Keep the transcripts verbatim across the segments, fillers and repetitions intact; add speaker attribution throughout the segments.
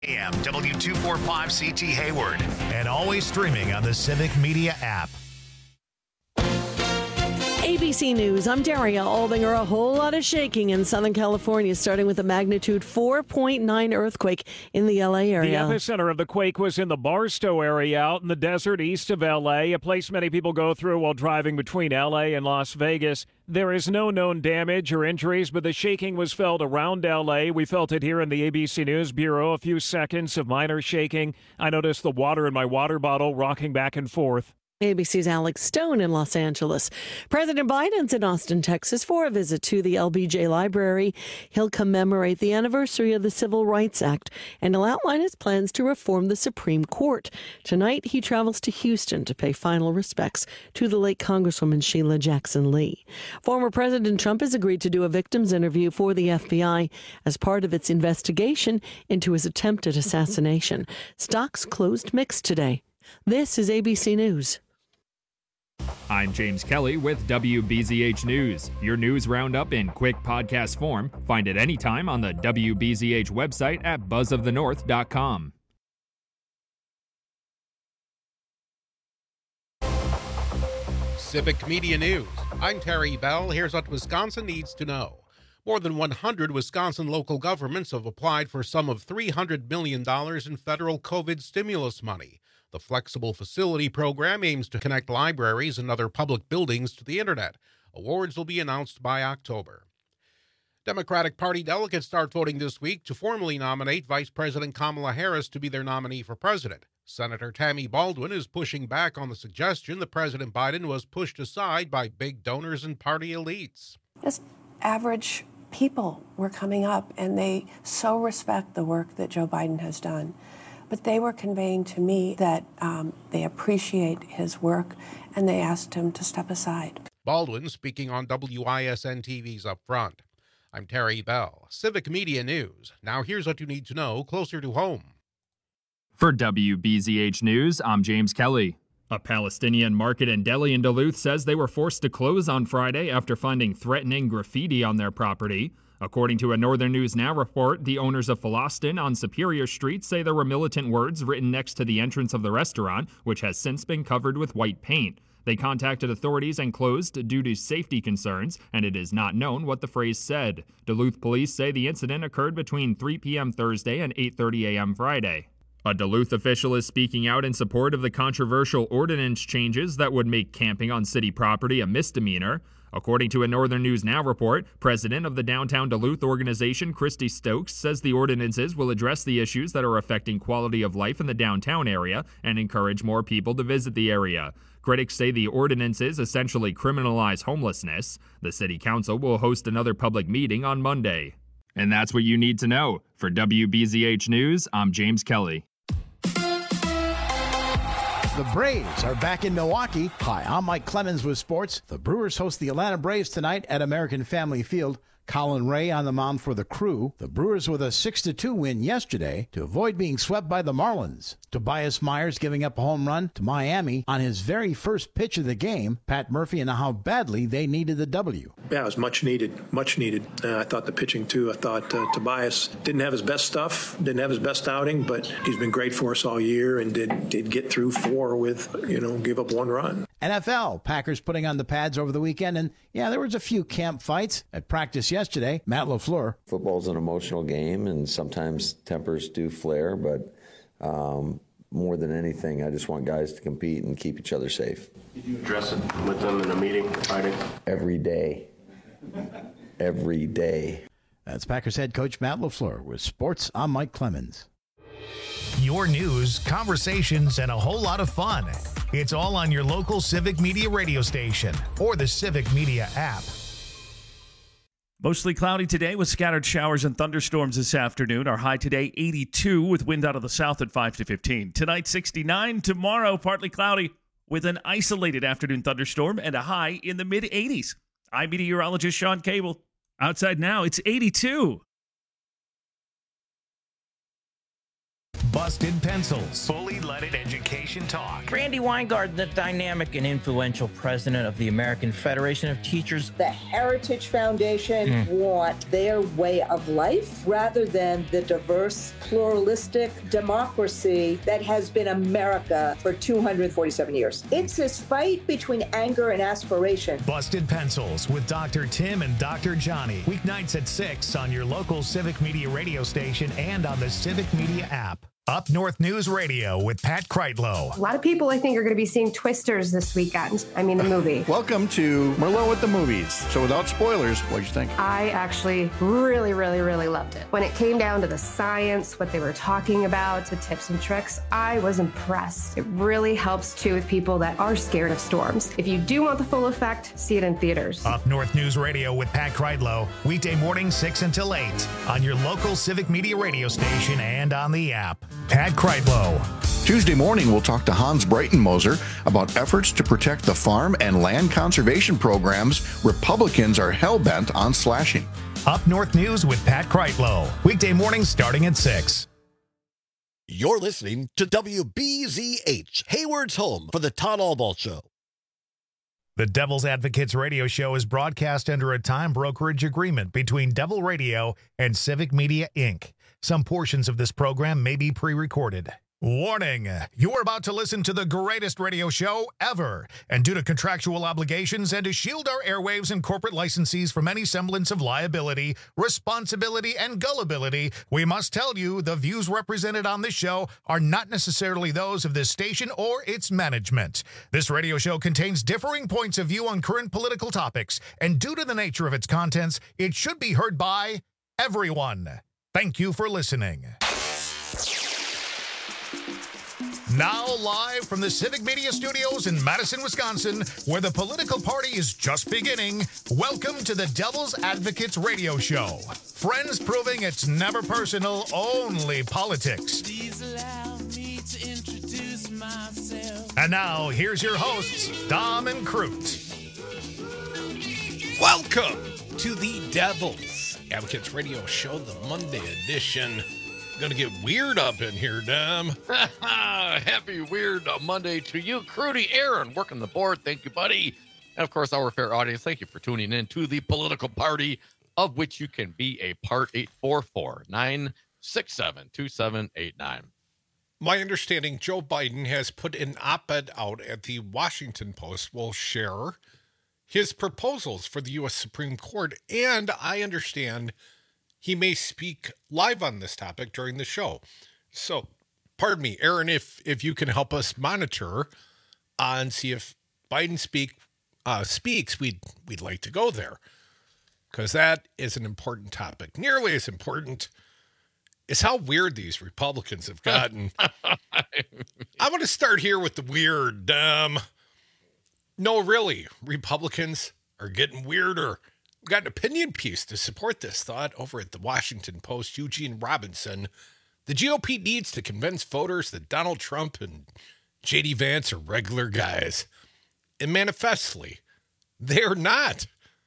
Speaker 1: A M W two forty-five C T Hayward, and always streaming on the Civic Media app.
Speaker 2: A B C News, I'm Daria Aldinger. A whole lot of shaking in Southern California, starting with a magnitude four point nine earthquake in the L A area.
Speaker 3: The epicenter of the quake was in the Barstow area out in the desert east of L A, a place many people go through while driving between L A and Las Vegas. There is no known damage or injuries, but the shaking was felt around L A. We felt it here in the A B C News Bureau, a few seconds of minor shaking. I noticed the water in my water bottle rocking back and forth.
Speaker 2: A B C's Alex Stone in Los Angeles. President Biden's in Austin, Texas for a visit to the L B J Library. He'll commemorate the anniversary of the Civil Rights Act, and he'll outline his plans to reform the Supreme Court. Tonight, he travels to Houston to pay final respects to the late Congresswoman Sheila Jackson Lee. Former President Trump has agreed to do a victim's interview for the F B I as part of its investigation into his attempted assassination. Stocks closed mixed today. This is A B C News.
Speaker 4: I'm James Kelly with W B Z H News, your news roundup in quick podcast form. Find it anytime on the W B Z H website at buzz of the north dot com.
Speaker 5: Civic Media News. I'm Terry Bell. Here's what Wisconsin needs to know. More than one hundred Wisconsin local governments have applied for some of three hundred million dollars in federal COVID stimulus money. The Flexible Facility Program aims to connect libraries and other public buildings to the internet. Awards will be announced by October. Democratic Party delegates start voting this week to formally nominate Vice President Kamala Harris to be their nominee for president. Senator Tammy Baldwin is pushing back on the suggestion that President Biden was pushed aside by big donors and party elites.
Speaker 6: Just average people were coming up, and they so respect the work that Joe Biden has done. But they were conveying to me that um, they appreciate his work, and they asked him to step aside.
Speaker 5: Baldwin speaking on W I S N T V's Up Front. I'm Terry Bell, Civic Media News. Now here's what you need to know closer to home.
Speaker 4: For W B Z H News, I'm James Kelly. A Palestinian market and deli in Duluth says they were forced to close on Friday after finding threatening graffiti on their property. According to a Northern News Now report, the owners of Philaston on Superior Street say there were militant words written next to the entrance of the restaurant, which has since been covered with white paint. They contacted authorities and closed due to safety concerns, and it is not known what the phrase said. Duluth police say the incident occurred between three p.m. Thursday and eight thirty a.m. Friday. A Duluth official is speaking out in support of the controversial ordinance changes that would make camping on city property a misdemeanor. According to a Northern News Now report, president of the Downtown Duluth organization, Christy Stokes, says the ordinances will address the issues that are affecting quality of life in the downtown area and encourage more people to visit the area. Critics say the ordinances essentially criminalize homelessness. The city council will host another public meeting on Monday. And that's what you need to know. For W B Z H News, I'm James Kelly.
Speaker 7: The Braves are back in Milwaukee. Hi, I'm Mike Clemens with sports. The Brewers host the Atlanta Braves tonight at American Family Field. Colin Ray on the mound for the Crew. The Brewers with a six to two win yesterday to avoid being swept by the Marlins. Tobias Myers giving up a home run to Miami on his very first pitch of the game. Pat Murphy and how badly they needed the W.
Speaker 8: Yeah, it was much needed, much needed. Uh, I thought the pitching, too. I thought uh, Tobias didn't have his best stuff, didn't have his best outing, but he's been great for us all year and did, did get through four with, you know, give up one run.
Speaker 7: N F L, Packers putting on the pads over the weekend, and yeah, there was a few camp fights at practice yesterday. Matt LaFleur.
Speaker 9: Football's an emotional game, and sometimes tempers do flare, but um, more than anything, I just want guys to compete and keep each other safe.
Speaker 10: Did you address it with them in a meeting Friday?
Speaker 9: Every day. Every day.
Speaker 7: That's Packers head coach Matt LaFleur with sports. I'm Mike Clemens.
Speaker 1: Your news, conversations, and a whole lot of fun. It's all on your local Civic Media radio station or the Civic Media app.
Speaker 11: Mostly cloudy today with scattered showers and thunderstorms this afternoon. Our high today, eighty-two, with wind out of the south at five to fifteen. Tonight, sixty-nine. Tomorrow, partly cloudy with an isolated afternoon thunderstorm and a high in the mid-eighties. I'm meteorologist Sean Cable. Outside now, it's eighty-two.
Speaker 1: Busted Pencils, Fully Leaded Education Talk.
Speaker 12: Randy Weingart, the dynamic and influential president of the American Federation of Teachers.
Speaker 13: The Heritage Foundation mm. want their way of life rather than the diverse, pluralistic democracy that has been America for two hundred forty-seven years. It's this fight between anger and aspiration.
Speaker 1: Busted Pencils with Doctor Tim and Doctor Johnny. Weeknights at six on your local Civic Media radio station and on the Civic Media app. Up North News Radio with Pat Kreitlow.
Speaker 14: A lot of people, I think, are going to be seeing Twisters this weekend. I mean, the movie.
Speaker 15: Welcome to Merlot at the Movies. So without spoilers, what'd you think?
Speaker 14: I actually really, really, really loved it. When it came down to the science, what they were talking about, the tips and tricks, I was impressed. It really helps, too, with people that are scared of storms. If you do want the full effect, see it in theaters.
Speaker 1: Up North News Radio with Pat Kreitlow. Weekday morning, six until eight on your local Civic Media radio station and on the app. Pat Kreitlow.
Speaker 15: Tuesday morning, we'll talk to Hans Breitenmoser about efforts to protect the farm and land conservation programs Republicans are hell-bent on slashing.
Speaker 1: Up North News with Pat Kreitlow. Weekday morning starting at six.
Speaker 16: You're listening to W B Z H, Hayward's home for the Todd Albaugh Show.
Speaker 1: The Devil's Advocates radio show is broadcast under a time brokerage agreement between Devil Radio and Civic Media, Incorporated. Some portions of this program may be pre-recorded. Warning, you're about to listen to the greatest radio show ever. And due to contractual obligations and to shield our airwaves and corporate licensees from any semblance of liability, responsibility, and gullibility, we must tell you the views represented on this show are not necessarily those of this station or its management. This radio show contains differing points of view on current political topics, and due to the nature of its contents, it should be heard by everyone. Thank you for listening. Now live from the Civic Media Studios in Madison, Wisconsin, where the political party is just beginning, welcome to the Devil's Advocates radio show. Friends proving it's never personal, only politics. Please allow me to introduce myself. And now, here's your hosts, Dom and Crute.
Speaker 5: Welcome to the Devil's Advocates radio show, the Monday edition. Gonna get weird up in here, Dom.
Speaker 17: Happy Weird Monday to you, Crudy Aaron, working the board. Thank you, buddy. And of course, our fair audience, thank you for tuning in to the political party, of which you can be a part. Eight four four, nine six seven, two seven eight nine.
Speaker 5: My understanding, Joe Biden has put an op-ed out at the Washington Post. Will share his proposals for the U S Supreme Court, and I understand he may speak live on this topic during the show. So, pardon me, Aaron, if if you can help us monitor uh, and see if Biden speak uh, speaks, we'd we'd like to go there, because that is an important topic. Nearly as important is how weird these Republicans have gotten. I want to start here with the weird. Um, no, really, Republicans are getting weirder. We've got an opinion piece to support this thought over at the Washington Post. Eugene Robinson. The G O P needs to convince voters that Donald Trump and J D Vance are regular guys. And manifestly, they're not.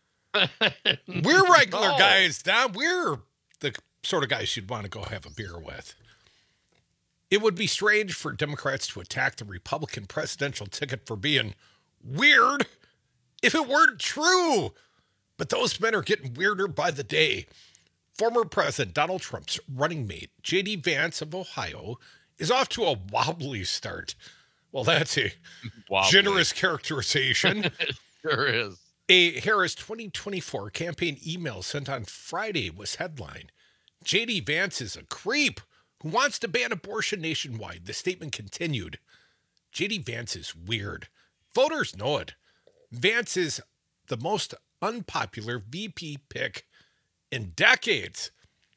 Speaker 5: We're regular no. guys, Don. We're the sort of guys you'd want to go have a beer with. It would be strange for Democrats to attack the Republican presidential ticket for being weird if it weren't true. But those men are getting weirder by the day. Former President Donald Trump's running mate, J D Vance of Ohio, is off to a wobbly start. Well, that's a wobbly. Generous characterization.
Speaker 17: It sure is.
Speaker 5: A Harris twenty twenty-four campaign email sent on Friday was headlined, J D Vance is a creep who wants to ban abortion nationwide. The statement continued, J D Vance is weird. Voters know it. Vance is the most unpopular V P pick in decades.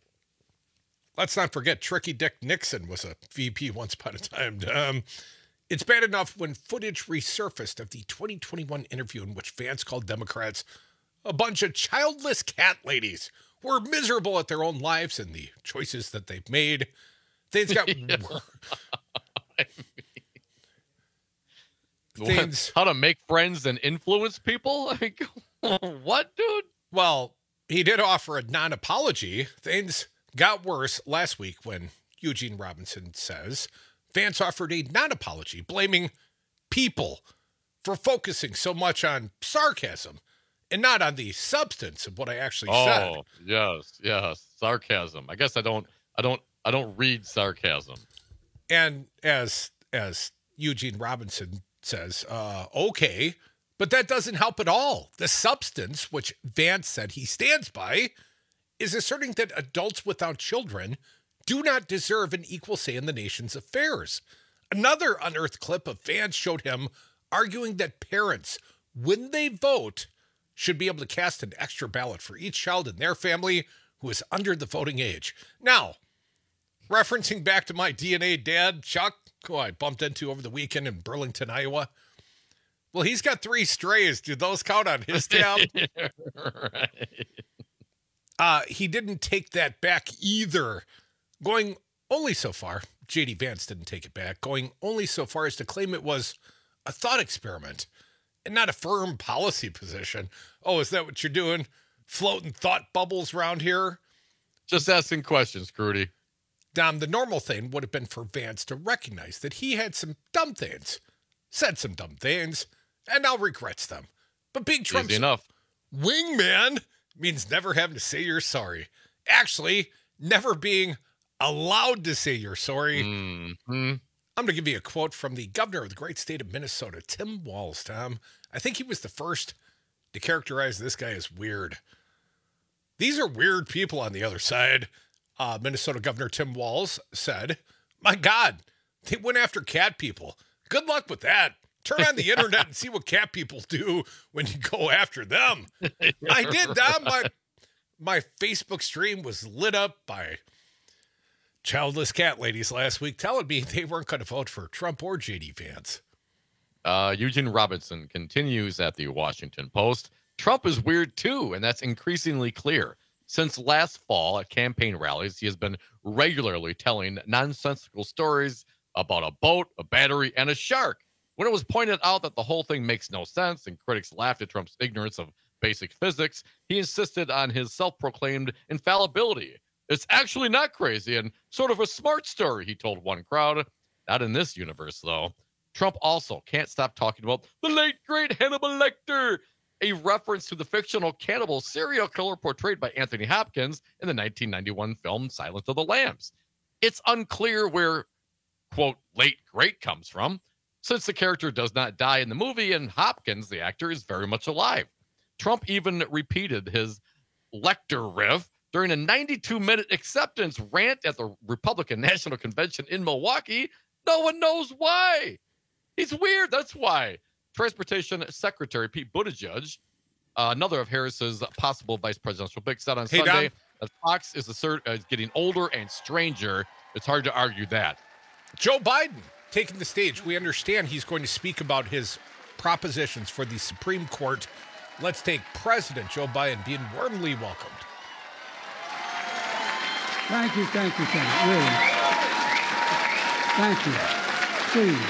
Speaker 5: Let's not forget Tricky Dick Nixon was a V P once upon a time. Um, it's bad enough when footage resurfaced of the twenty twenty-one interview in which Vance called Democrats a bunch of childless cat ladies who are miserable at their own lives and the choices that they've made. Things got worse.
Speaker 17: Things, how to make friends and influence people? I mean, what, dude?
Speaker 5: Well, he did offer a non-apology. Things got worse last week when Eugene Robinson says, Vance offered a non-apology, blaming people for focusing so much on sarcasm and not on the substance of what I actually
Speaker 17: oh,
Speaker 5: said.
Speaker 17: Oh, yes, yes, sarcasm. I guess I don't, I don't, I don't read sarcasm.
Speaker 5: And as as Eugene Robinson says, uh, okay, but that doesn't help at all. The substance, which Vance said he stands by, is asserting that adults without children do not deserve an equal say in the nation's affairs. Another unearthed clip of Vance showed him arguing that parents, when they vote, should be able to cast an extra ballot for each child in their family who is under the voting age. Now, referencing back to my D N A dad, Chuck, who I bumped into over the weekend in Burlington, Iowa. Well, he's got three strays. Do those count on his tab?
Speaker 17: Right.
Speaker 5: Uh, he didn't take that back either. Going only so far, J D Vance didn't take it back, going only so far as to claim it was a thought experiment and not a firm policy position. Oh, is that what you're doing? Floating thought bubbles around here?
Speaker 17: Just asking questions, Crudy.
Speaker 5: Dom, the normal thing would have been for Vance to recognize that he had some dumb things, said some dumb things, and now regrets them. But being Trump's
Speaker 17: Easy enough.
Speaker 5: wingman means never having to say you're sorry. Actually, never being allowed to say you're sorry.
Speaker 17: Mm-hmm.
Speaker 5: I'm going to give you a quote from the governor of the great state of Minnesota, Tim Walz, Tom. I think he was the first to characterize this guy as weird. These are weird people on the other side. Uh, Minnesota Governor Tim Walz said, my God, they went after cat people. Good luck with that. Turn on the internet and see what cat people do when you go after them. I did that. My, my Facebook stream was lit up by childless cat ladies last week telling me they weren't going to vote for Trump or J D Vance.
Speaker 17: Uh, Eugene Robinson continues at the Washington Post. Trump is weird too, and that's increasingly clear. Since last fall at campaign rallies, he has been regularly telling nonsensical stories about a boat, a battery, and a shark. When it was pointed out that the whole thing makes no sense and critics laughed at Trump's ignorance of basic physics, he insisted on his self-proclaimed infallibility. It's actually not crazy and sort of a smart story, he told one crowd. Not in this universe, though. Trump also can't stop talking about the late, great Hannibal Lecter, a reference to the fictional cannibal serial killer portrayed by Anthony Hopkins in the nineteen ninety-one film Silence of the Lambs. It's unclear where, quote, late great comes from, since the character does not die in the movie and Hopkins, the actor, is very much alive. Trump even repeated his Lecter riff during a ninety-two minute acceptance rant at the Republican National Convention in Milwaukee. No one knows why. He's weird, that's why. Transportation Secretary Pete Buttigieg, uh, another of Harris's possible vice presidential picks, said on
Speaker 5: hey,
Speaker 17: Sunday
Speaker 5: Don.
Speaker 17: that Fox is, assert, uh, is getting older and stranger. It's hard to argue that.
Speaker 5: Joe Biden taking the stage. We understand he's going to speak about his propositions for the Supreme Court. Let's take President Joe Biden being warmly welcomed.
Speaker 18: Thank you, thank you, thank you. Really. Thank you. Please.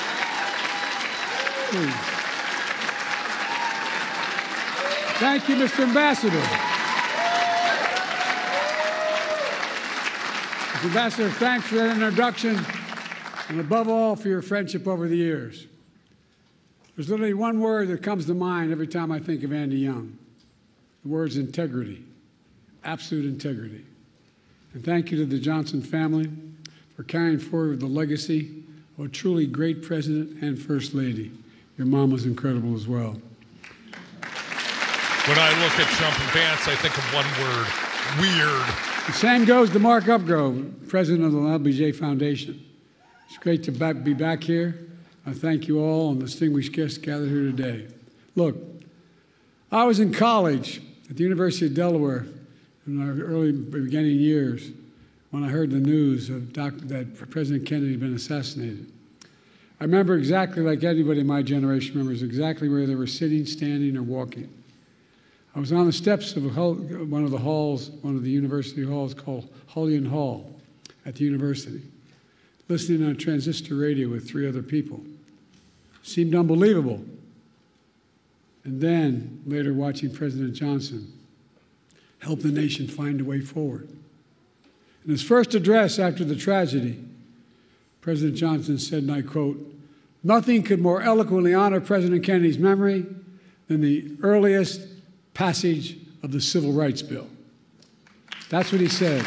Speaker 18: Please. Thank you, Mister Ambassador. Mister Ambassador, thanks for that introduction, and above all, for your friendship over the years. There's literally one word that comes to mind every time I think of Andy Young. The word's integrity, absolute integrity. And thank you to the Johnson family for carrying forward the legacy of a truly great president and first lady. Your mom was incredible as well.
Speaker 5: When I look at Trump and Vance, I think of one word, weird.
Speaker 18: The same goes to Mark Upgrove, president of the L B J Foundation. It's great to back, be back here. I thank you all and distinguished guests gathered here today. Look, I was in college at the University of Delaware in our early beginning years when I heard the news of Doctor that President Kennedy had been assassinated. I remember exactly like anybody in my generation remembers exactly where they were sitting, standing, or walking. I was on the steps of a hall, one of the halls, one of the university halls called Hullion Hall at the university, listening on a transistor radio with three other people. It seemed unbelievable. And then, later watching President Johnson help the nation find a way forward. In his first address after the tragedy, President Johnson said, and I quote, "Nothing could more eloquently honor President Kennedy's memory than the earliest passage of the Civil Rights Bill." That's what he said.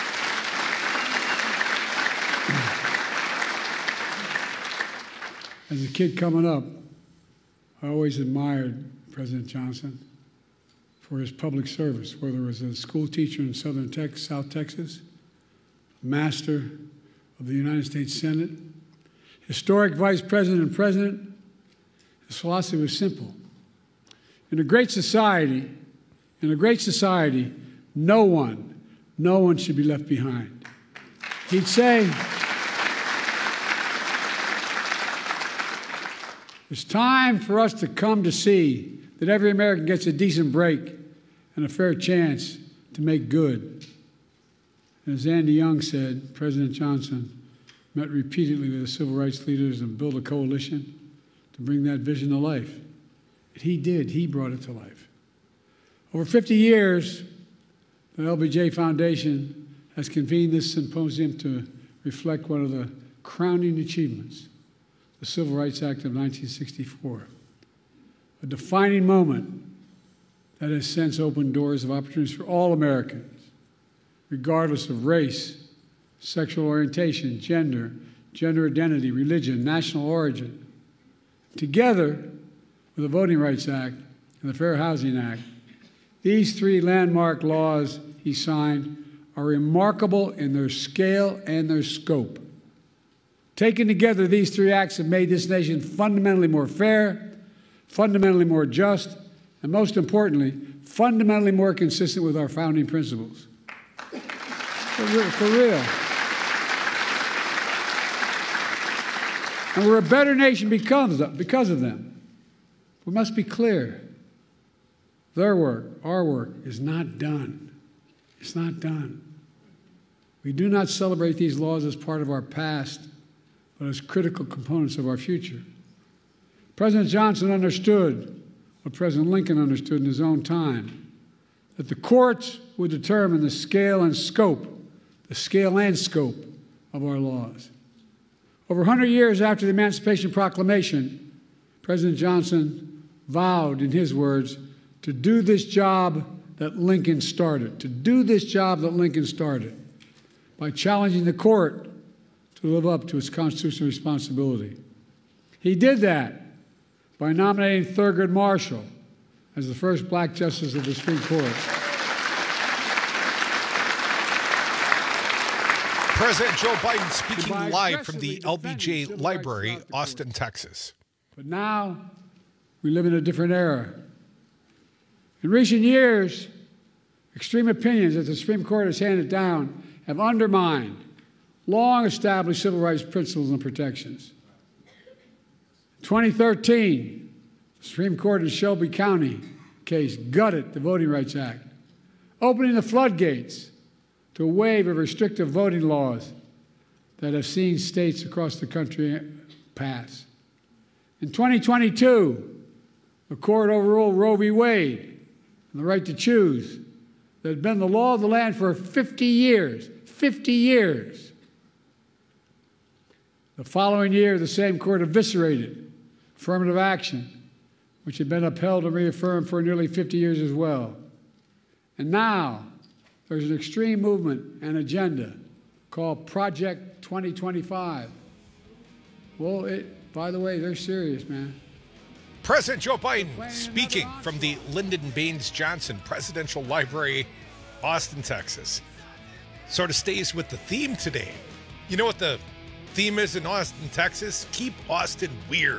Speaker 18: As a kid coming up, I always admired President Johnson for his public service, whether it was a school teacher in Southern Texas, South Texas, master of the United States Senate, historic vice president and president. His philosophy was simple. In a great society, in a great society, no one, no one should be left behind. He'd say, it's time for us to come to see that every American gets a decent break and a fair chance to make good. And as Andy Young said, President Johnson met repeatedly with the civil rights leaders and built a coalition to bring that vision to life. And he did. He brought it to life. Over fifty years, the L B J Foundation has convened this symposium to reflect one of the crowning achievements, the Civil Rights Act of nineteen sixty-four, a defining moment that has since opened doors of opportunities for all Americans, regardless of race, sexual orientation, gender, gender identity, religion, national origin. Together with the Voting Rights Act and the Fair Housing Act, these three landmark laws he signed are remarkable in their scale and their scope. Taken together, these three acts have made this nation fundamentally more fair, fundamentally more just, and most importantly, fundamentally more consistent with our founding principles. For real. For real. And we're a better nation because of, because of them. We must be clear. Their work, our work, is not done. It's not done. We do not celebrate these laws as part of our past, but as critical components of our future. President Johnson understood what President Lincoln understood in his own time, that the courts would determine the scale and scope, the scale and scope of our laws. Over one hundred years after the Emancipation Proclamation, President Johnson vowed, in his words, to do this job that Lincoln started, to do this job that Lincoln started, by challenging the court to live up to its constitutional responsibility. He did that by nominating Thurgood Marshall as the first black justice of the Supreme Court.
Speaker 5: President Joe Biden speaking live from the L B J Library, Austin, Texas.
Speaker 18: But now we live in a different era. In recent years, extreme opinions that the Supreme Court has handed down have undermined long-established civil rights principles and protections. In twenty thirteen, the Supreme Court in Shelby County case gutted the Voting Rights Act, opening the floodgates to a wave of restrictive voting laws that have seen states across the country pass. In twenty twenty-two, the court overruled Roe v. Wade and the right to choose that had been the law of the land for fifty years. fifty years. The following year, the same court eviscerated affirmative action, which had been upheld and reaffirmed for nearly fifty years as well. And now, there's an extreme movement and agenda called Project twenty twenty-five. Well, it, by the way, they're serious, man.
Speaker 5: President Joe Biden speaking from the Lyndon Baines Johnson Presidential Library, Austin, Texas. Sort of stays with the theme today. You know what the theme is in Austin, Texas? Keep Austin weird.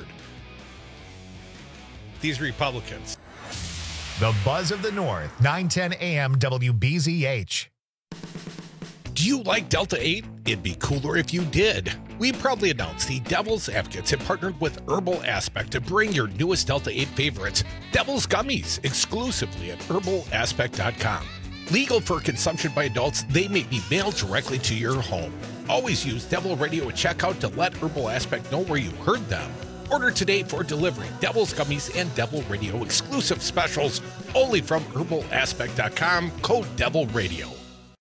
Speaker 5: These Republicans.
Speaker 1: The Buzz of the North, nine ten A M W B Z H.
Speaker 5: Do you like Delta eight? It'd be cooler if you did. We proudly announce the Devil's Advocates have partnered with Herbal Aspect to bring your newest Delta eight favorites, Devil's Gummies, exclusively at herbal aspect dot com. Legal for consumption by adults, they may be mailed directly to your home. Always use Devil Radio at checkout to let Herbal Aspect know where you heard them. Order today for delivery. Devil's Gummies and Devil Radio exclusive specials only from herbal aspect dot com, code Devil Radio.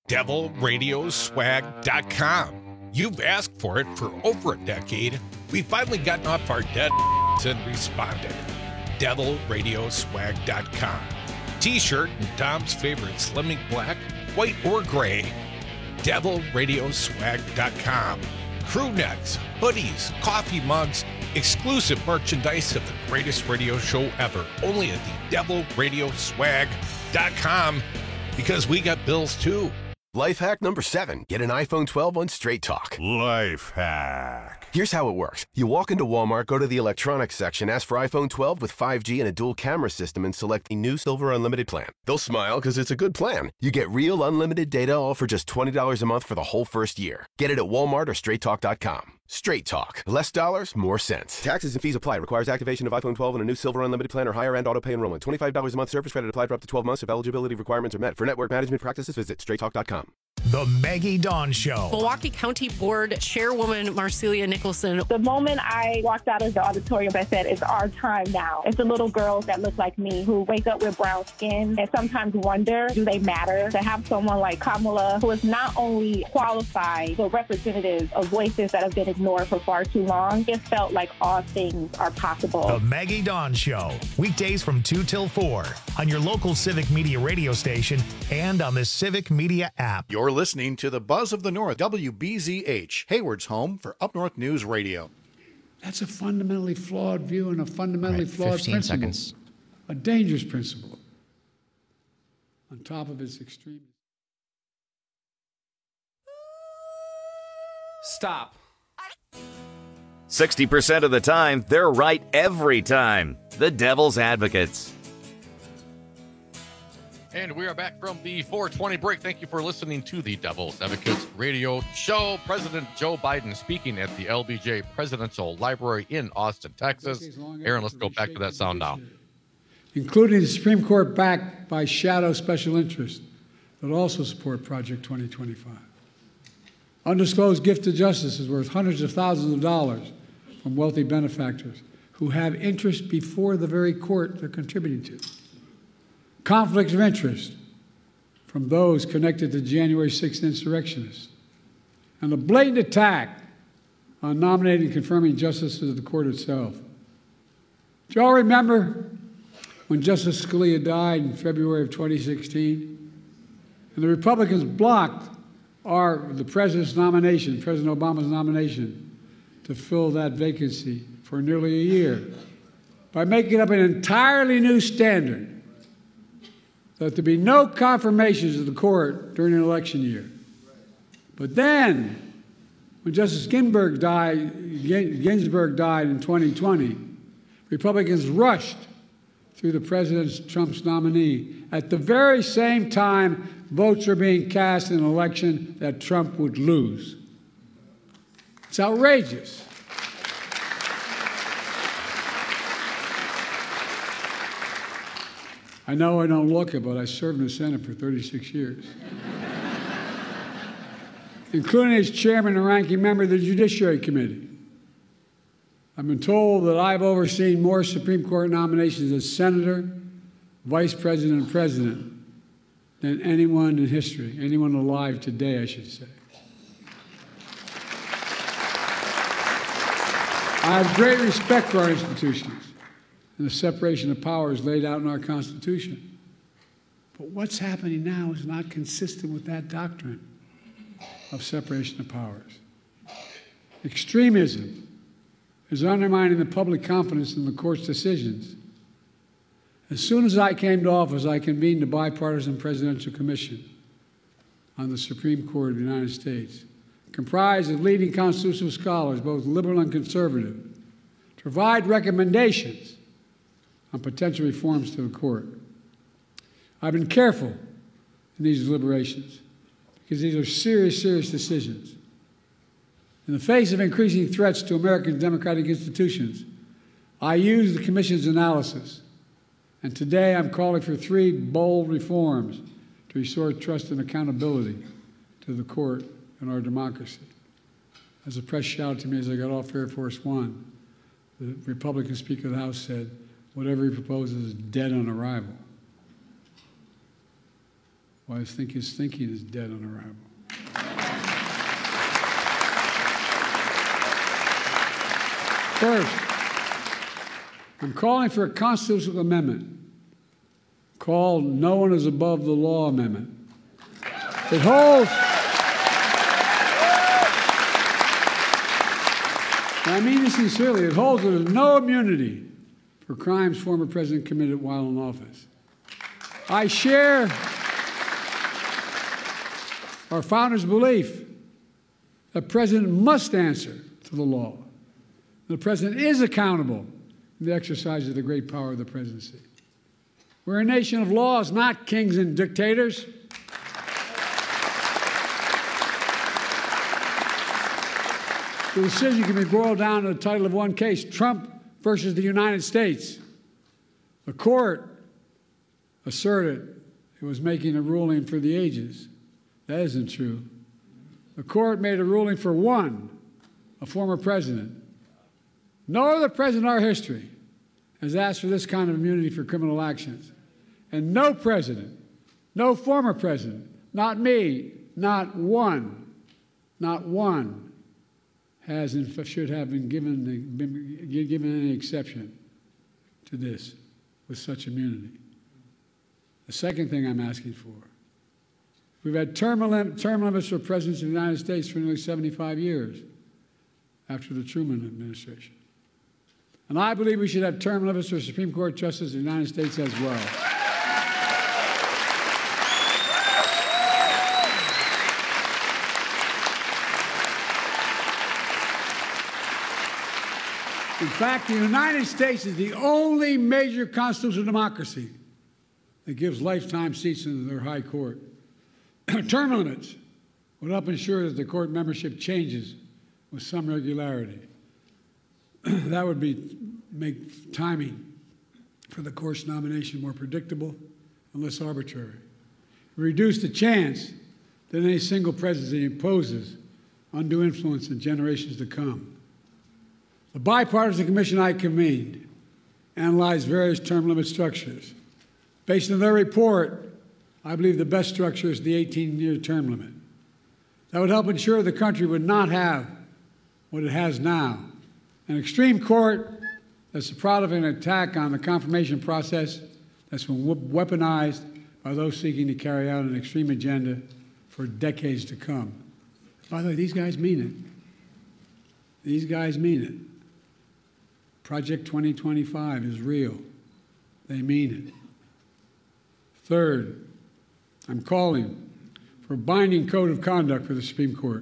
Speaker 5: devil radio swag dot com. You've asked for it for over a decade. We've finally gotten off our dead and responded. devil radio swag dot com. T-shirt and Tom's favorite Slimming Black, white or gray. devil radio swag dot com. Crew necks, hoodies, coffee mugs, exclusive merchandise of the greatest radio show ever. Only at the devil radio swag dot com, because we got bills too.
Speaker 19: Life hack number seven. Get an iPhone twelve on Straight Talk.
Speaker 20: Life hack.
Speaker 19: Here's how it works. You walk into Walmart, go to the electronics section, ask for iPhone twelve with five G and a dual camera system, and select the new Silver Unlimited plan. They'll smile because it's a good plan. You get real unlimited data all for just twenty dollars a month for the whole first year. Get it at Walmart or straight talk dot com. Straight Talk. Less dollars, more sense. Taxes and fees apply. Requires activation of iPhone twelve and a new Silver Unlimited plan or higher end auto pay enrollment. twenty-five dollars a month service credit applied for up to twelve months if eligibility requirements are met. For network management practices, visit straight talk dot com.
Speaker 1: The Maggie Dawn Show.
Speaker 21: Milwaukee County Board Chairwoman Marcelia Nicholson.
Speaker 22: The moment I walked out of the auditorium, I said, it's our time now. It's the little girls that look like me who wake up with brown skin and sometimes wonder, do they matter? To have someone like Kamala, who is not only qualified, but representative of voices that have been ignored for far too long, it felt like all things are possible.
Speaker 1: The Maggie Dawn Show. Weekdays from two till four on your local Civic Media radio station and on the Civic Media app.
Speaker 7: You're listening to the Buzz of the North, W B Z H, Hayward's home for Up North News Radio.
Speaker 18: That's a fundamentally flawed view and a fundamentally
Speaker 23: right,
Speaker 18: flawed
Speaker 23: fifteen
Speaker 18: principle.
Speaker 23: Seconds.
Speaker 18: A dangerous principle. On top of its extreme.
Speaker 24: Stop.
Speaker 25: sixty percent of the time, they're right every time. The Devil's Advocates.
Speaker 17: And we are back from the four twenty break. Thank you for listening to the Devil's Advocates radio show. President Joe Biden speaking at the L B J Presidential Library in Austin, Texas. Aaron, let's go back to that sound now.
Speaker 18: Including the Supreme Court backed by shadow special interests that also support Project twenty twenty-five. Undisclosed gift to justice is worth hundreds of thousands of dollars from wealthy benefactors who have interest before the very court they're contributing to. Conflicts of interest from those connected to January sixth insurrectionists, and a blatant attack on nominating and confirming justices of the court itself. Do you all remember when Justice Scalia died in February of twenty sixteen, and the Republicans blocked our, the president's nomination, President Obama's nomination, to fill that vacancy for nearly a year by making up an entirely new standard that there be no confirmations of the court during an election year. But then, when Justice Ginsburg died, Ginsburg died in twenty twenty, Republicans rushed through the President Trump's nominee at the very same time votes are being cast in an election that Trump would lose. It's outrageous. I know I don't look it, but I served in the Senate for thirty-six years. Including as chairman and ranking member of the Judiciary Committee. I've been told that I've overseen more Supreme Court nominations as senator, vice president, and president than anyone in history, anyone alive today, I should say. I have great respect for our institutions and the separation of powers laid out in our Constitution. But what's happening now is not consistent with that doctrine of separation of powers. Extremism is undermining the public confidence in the court's decisions. As soon as I came to office, I convened a bipartisan presidential commission on the Supreme Court of the United States, comprised of leading constitutional scholars, both liberal and conservative, to provide recommendations on potential reforms to the court. I've been careful in these deliberations because these are serious, serious decisions. In the face of increasing threats to American democratic institutions, I used the Commission's analysis, and today I'm calling for three bold reforms to restore trust and accountability to the court and our democracy. As the press shouted to me as I got off Air Force One, the Republican Speaker of the House said, whatever he proposes is dead on arrival. Well, I think his thinking is dead on arrival. First, I'm calling for a constitutional amendment called No One is Above the Law Amendment. It holds, I mean this sincerely, it holds that there's no immunity for crimes former president committed while in office. I share our founders' belief that the president must answer to the law. The president is accountable in the exercise of the great power of the presidency. We're a nation of laws, not kings and dictators. The decision can be boiled down to the title of one case, Trump versus the United States. The court asserted it was making a ruling for the ages. That isn't true. The court made a ruling for one, a former president. No other president in our history has asked for this kind of immunity for criminal actions. And no president, no former president, not me, not one, not one, has and should have been given, the, been given any exception to this with such immunity. The second thing I'm asking for, we've had term, lim- term limits for presidents of the United States for nearly seventy-five years after the Truman administration. And I believe we should have term limits for Supreme Court justices of the United States as well. In fact, the United States is the only major constitutional democracy that gives lifetime seats in their high court. Term limits would help ensure that the court membership changes with some regularity. That would be make timing for the court's nomination more predictable and less arbitrary. Reduce the chance that any single presidency imposes undue influence in generations to come. The bipartisan commission I convened analyzed various term limit structures. Based on their report, I believe the best structure is the eighteen-year term limit. That would help ensure the country would not have what it has now, an extreme court that's the product of an attack on the confirmation process that's been weaponized by those seeking to carry out an extreme agenda for decades to come. By the way, these guys mean it. These guys mean it. Project twenty twenty-five is real. They mean it. Third, I'm calling for a binding code of conduct for the Supreme Court.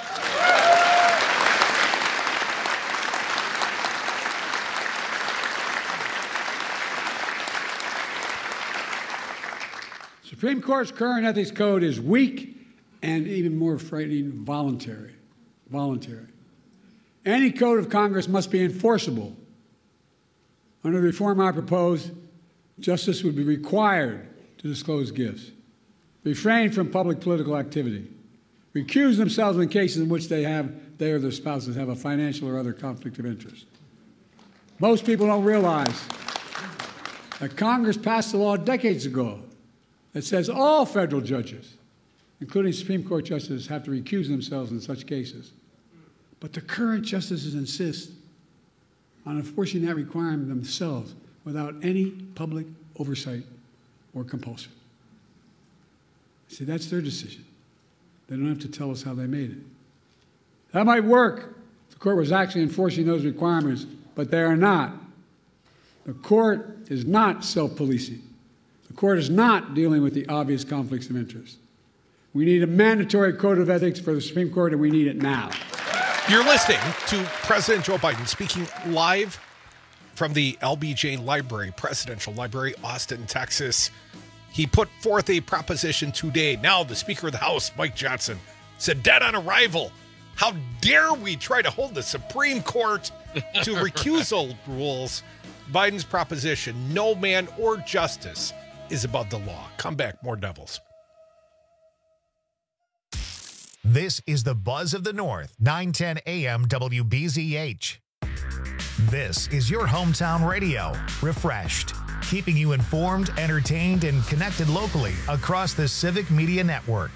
Speaker 18: Supreme Court's current ethics code is weak and even more frightening, voluntary. Voluntary. Any code of Congress must be enforceable. Under the reform I propose, justice would be required to disclose gifts, refrain from public political activity, recuse themselves in cases in which they have they or their spouses have a financial or other conflict of interest. Most people don't realize that Congress passed a law decades ago that says all federal judges, including Supreme Court justices, have to recuse themselves in such cases. But the current justices insist on enforcing that requirement themselves without any public oversight or compulsion. See, that's their decision. They don't have to tell us how they made it. That might work if the court was actually enforcing those requirements, but they are not. The court is not self-policing. The court is not dealing with the obvious conflicts of interest. We need a mandatory code of ethics for the Supreme Court, and we need it now.
Speaker 5: You're listening to President Joe Biden speaking live from the L B J Library, Presidential Library, Austin, Texas. He put forth a proposition today. Now, the Speaker of the House, Mike Johnson, said, dead on arrival. How dare we try to hold the Supreme Court to recusal rules? Biden's proposition, no man or justice is above the law. Come back, more Devils.
Speaker 1: This is the Buzz of the North, nine ten A M W B Z H. This is your hometown radio. Refreshed, keeping you informed, entertained, and connected locally across the Civic Media Network.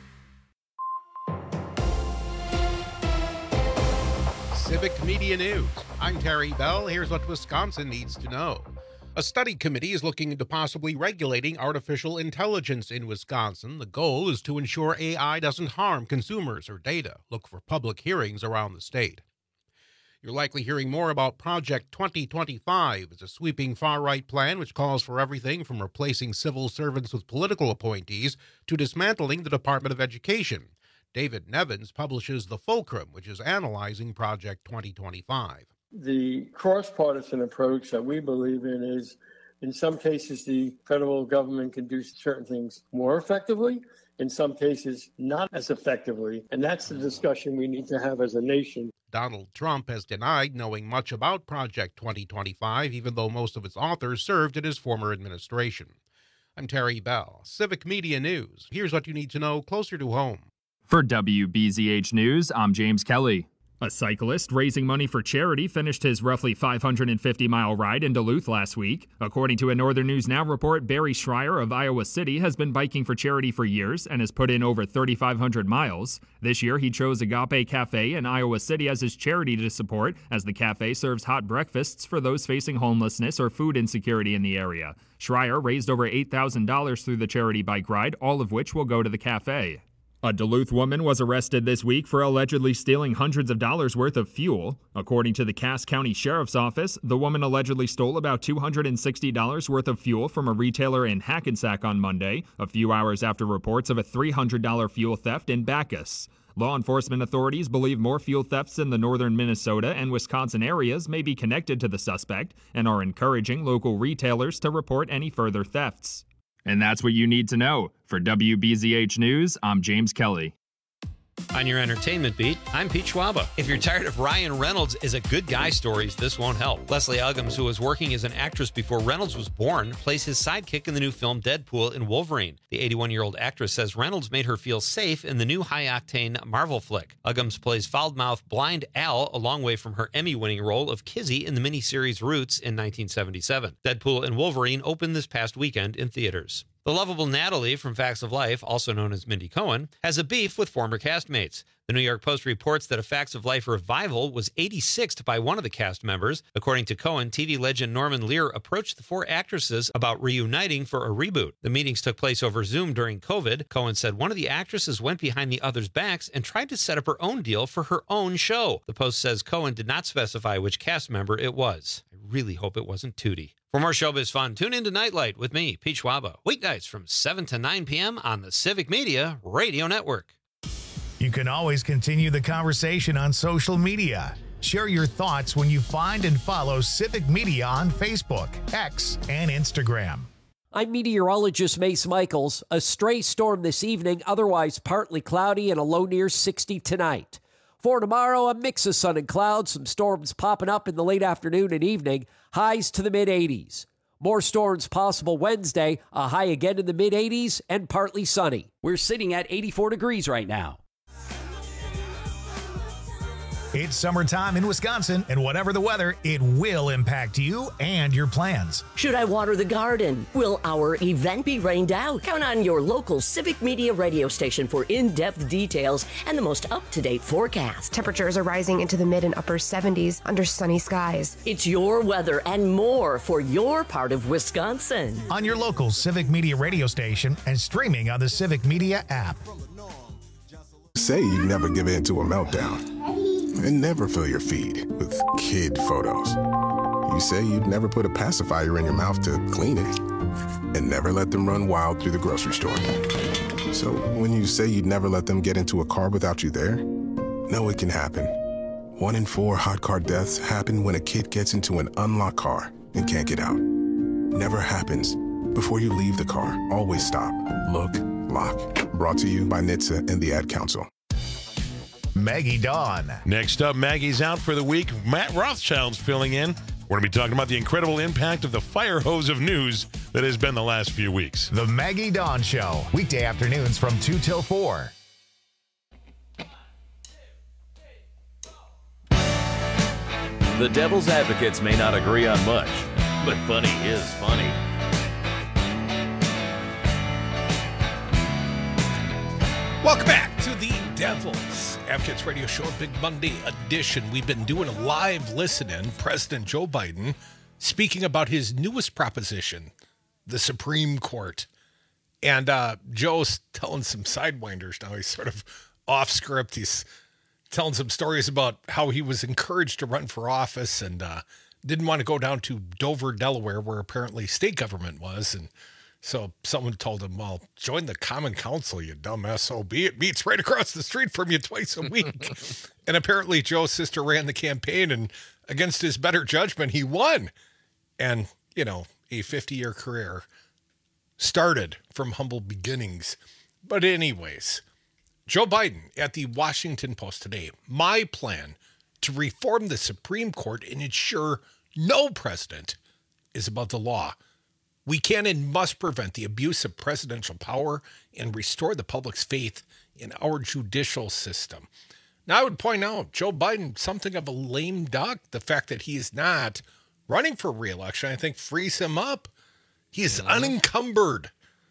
Speaker 5: Civic Media News. I'm Terry Bell. Here's what Wisconsin needs to know. A study committee is looking into possibly regulating artificial intelligence in Wisconsin. The goal is to ensure A I doesn't harm consumers or data. Look for public hearings around the state. You're likely hearing more about Project twenty twenty-five. It's a sweeping far-right plan which calls for everything from replacing civil servants with political appointees to dismantling the Department of Education. David Nevins publishes The Fulcrum, which is analyzing Project twenty twenty-five.
Speaker 2: The cross-partisan approach that we believe in is, in some cases, the federal government can do certain things more effectively, in some cases, not as effectively. And that's the discussion we need to have as a nation.
Speaker 5: Donald Trump has denied knowing much about Project twenty twenty-five, even though most of its authors served in his former administration. I'm Terry Bell, Civic Media News. Here's what you need to know closer to home.
Speaker 4: For W B Z H News, I'm James Kelly. A cyclist raising money for charity finished his roughly five hundred fifty mile ride in Duluth last week. According to a Northern News Now report, Barry Schreier of Iowa City has been biking for charity for years and has put in over thirty-five hundred miles. This year, he chose Agape Cafe in Iowa City as his charity to support, as the cafe serves hot breakfasts for those facing homelessness or food insecurity in the area. Schreier raised over eight thousand dollars through the charity bike ride, all of which will go to the cafe. A Duluth woman was arrested this week for allegedly stealing hundreds of dollars worth of fuel. According to the Cass County Sheriff's Office, the woman allegedly stole about two hundred sixty dollars worth of fuel from a retailer in Hackensack on Monday, a few hours after reports of a three hundred dollars fuel theft in Bacchus. Law enforcement authorities believe more fuel thefts in the northern Minnesota and Wisconsin areas may be connected to the suspect and are encouraging local retailers to report any further thefts. And that's what you need to know. For W B Z H News, I'm James Kelly.
Speaker 3: On your entertainment beat, I'm Pete Schwaba. If you're tired of Ryan Reynolds as a good guy stories, this won't help. Leslie Uggams, who was working as an actress before Reynolds was born, plays his sidekick in the new film Deadpool and Wolverine. The eighty-one-year-old actress says Reynolds made her feel safe in the new high-octane Marvel flick. Uggams plays foul-mouthed blind Al a long way from her Emmy-winning role of Kizzy in the miniseries Roots in nineteen seventy-seven. Deadpool and Wolverine opened this past weekend in theaters. The lovable Natalie from Facts of Life, also known as Mindy Cohen, has a beef with former castmates. The New York Post reports that a Facts of Life revival was eighty-sixth by one of the cast members. According to Cohen, T V legend Norman Lear approached the four actresses about reuniting for a reboot. The meetings took place over Zoom during COVID. Cohen said one of the actresses went behind the other's backs and tried to set up her own deal for her own show. The Post says Cohen did not specify which cast member it was. I really hope it wasn't Tootie. For more showbiz fun, tune in to Nightlight with me, Pete Schwaba, weeknights from seven to nine p.m. on the Civic Media Radio Network.
Speaker 1: You can always continue the conversation on social media. Share your thoughts when you find and follow Civic Media on Facebook, X, and Instagram.
Speaker 6: I'm meteorologist Mace Michaels. A stray storm this evening, otherwise partly cloudy and a low near sixty tonight. For tomorrow, a mix of sun and clouds, some storms popping up in the late afternoon and evening, highs to the mid-eighties. More storms possible Wednesday, a high again in the mid-eighties and partly sunny.
Speaker 23: We're sitting at eighty-four degrees right now.
Speaker 1: It's summertime in Wisconsin, and whatever the weather, it will impact you and your plans.
Speaker 24: Should I water the garden? Will our event be rained out? Count on your local Civic Media radio station for in-depth details and the most up-to-date forecast.
Speaker 14: Temperatures are rising into the mid and upper seventies under sunny skies.
Speaker 24: It's your weather and more for your part of Wisconsin.
Speaker 1: On your local Civic Media radio station and streaming on the Civic Media app.
Speaker 26: Say you never give in to a meltdown. And never fill your feed with kid photos. You say you'd never put a pacifier in your mouth to clean it, and never let them run wild through the grocery store. So when you say you'd never let them get into a car without you there, know it can happen. One in four hot car deaths happen when a kid gets into an unlocked car and can't get out. Never happens. Before you leave the car, always stop, look, lock. Brought to you by N H T S A and the Ad Council.
Speaker 1: Maggie Dawn.
Speaker 27: Next up, Maggie's out for the week. Matt Rothschild's filling in. We're going to be talking about the incredible impact of the fire hose of news that has been the last few weeks.
Speaker 1: The Maggie Dawn Show, weekday afternoons from two till four.
Speaker 25: The Devil's Advocates may not agree on much, but funny is funny.
Speaker 5: Welcome back to the Devil's Advocates Radio Show, Big Monday edition. We've been doing a live listen-in. President Joe Biden speaking about his newest proposition, the Supreme Court. And uh, Joe's telling some sidewinders now. He's sort of off script. He's telling some stories about how he was encouraged to run for office and uh, didn't want to go down to Dover, Delaware, where apparently state government was. And so someone told him, well, join the Common Council, you dumb S O B. It meets right across the street from you twice a week. And apparently Joe's sister ran the campaign, and against his better judgment, he won. And, you know, a fifty-year career started from humble beginnings. But anyways, Joe Biden at the Washington Post today, my plan to reform the Supreme Court and ensure no president is above the law. We can and must prevent the abuse of presidential power and restore the public's faith in our judicial system. Now, I would point out, Joe Biden, something of a lame duck. The fact that he is not running for re-election, I think, frees him up. He is mm-hmm. unencumbered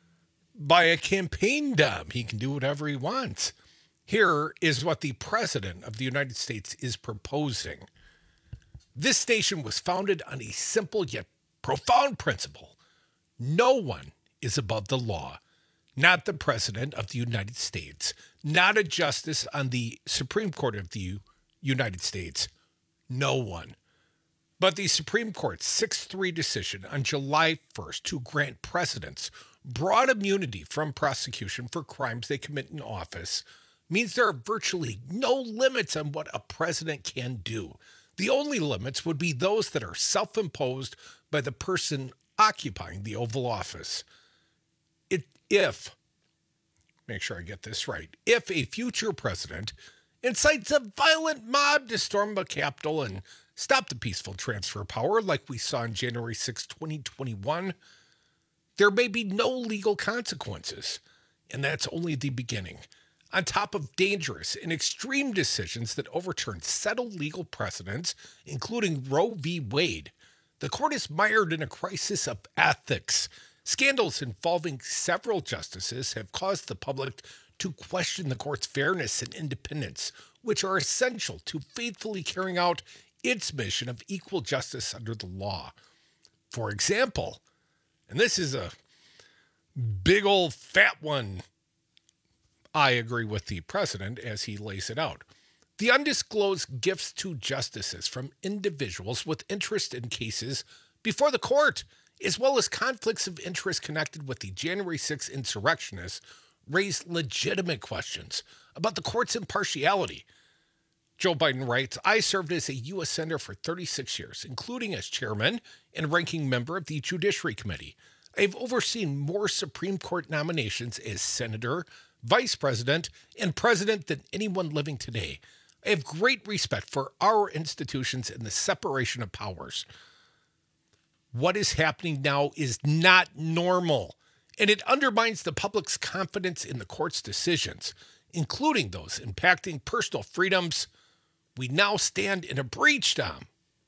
Speaker 5: by a campaign debt. He can do whatever he wants. Here is what the President of the United States is proposing. This station was founded on a simple yet profound principle. No one is above the law, not the President of the United States, not a justice on the Supreme Court of the United States, no one. But the Supreme Court's six three decision on July first to grant presidents broad immunity from prosecution for crimes they commit in office means there are virtually no limits on what a president can do. The only limits would be those that are self-imposed by the person occupying the Oval Office. It, if, make sure I get this right, if a future president incites a violent mob to storm the Capitol and stop the peaceful transfer of power like we saw on January sixth, twenty twenty-one, there may be no legal consequences, and that's only the beginning. On top of dangerous and extreme decisions that overturn settled legal precedents, including Roe v. Wade, the court is mired in a crisis of ethics. Scandals involving several justices have caused the public to question the court's fairness and independence, which are essential to faithfully carrying out its mission of equal justice under the law. For example, and this is a big old fat one, I agree with the president as he lays it out. The undisclosed gifts to justices from individuals with interest in cases before the court, as well as conflicts of interest connected with the January sixth insurrectionists, raise legitimate questions about the court's impartiality. Joe Biden writes, I served as a U S Senator for thirty-six years, including as chairman and ranking member of the Judiciary Committee. I've overseen more Supreme Court nominations as senator, vice president, and president than anyone living today. I have great respect for our institutions and the separation of powers. What is happening now is not normal, and it undermines the public's confidence in the court's decisions, including those impacting personal freedoms. We now stand in a breach, Tom.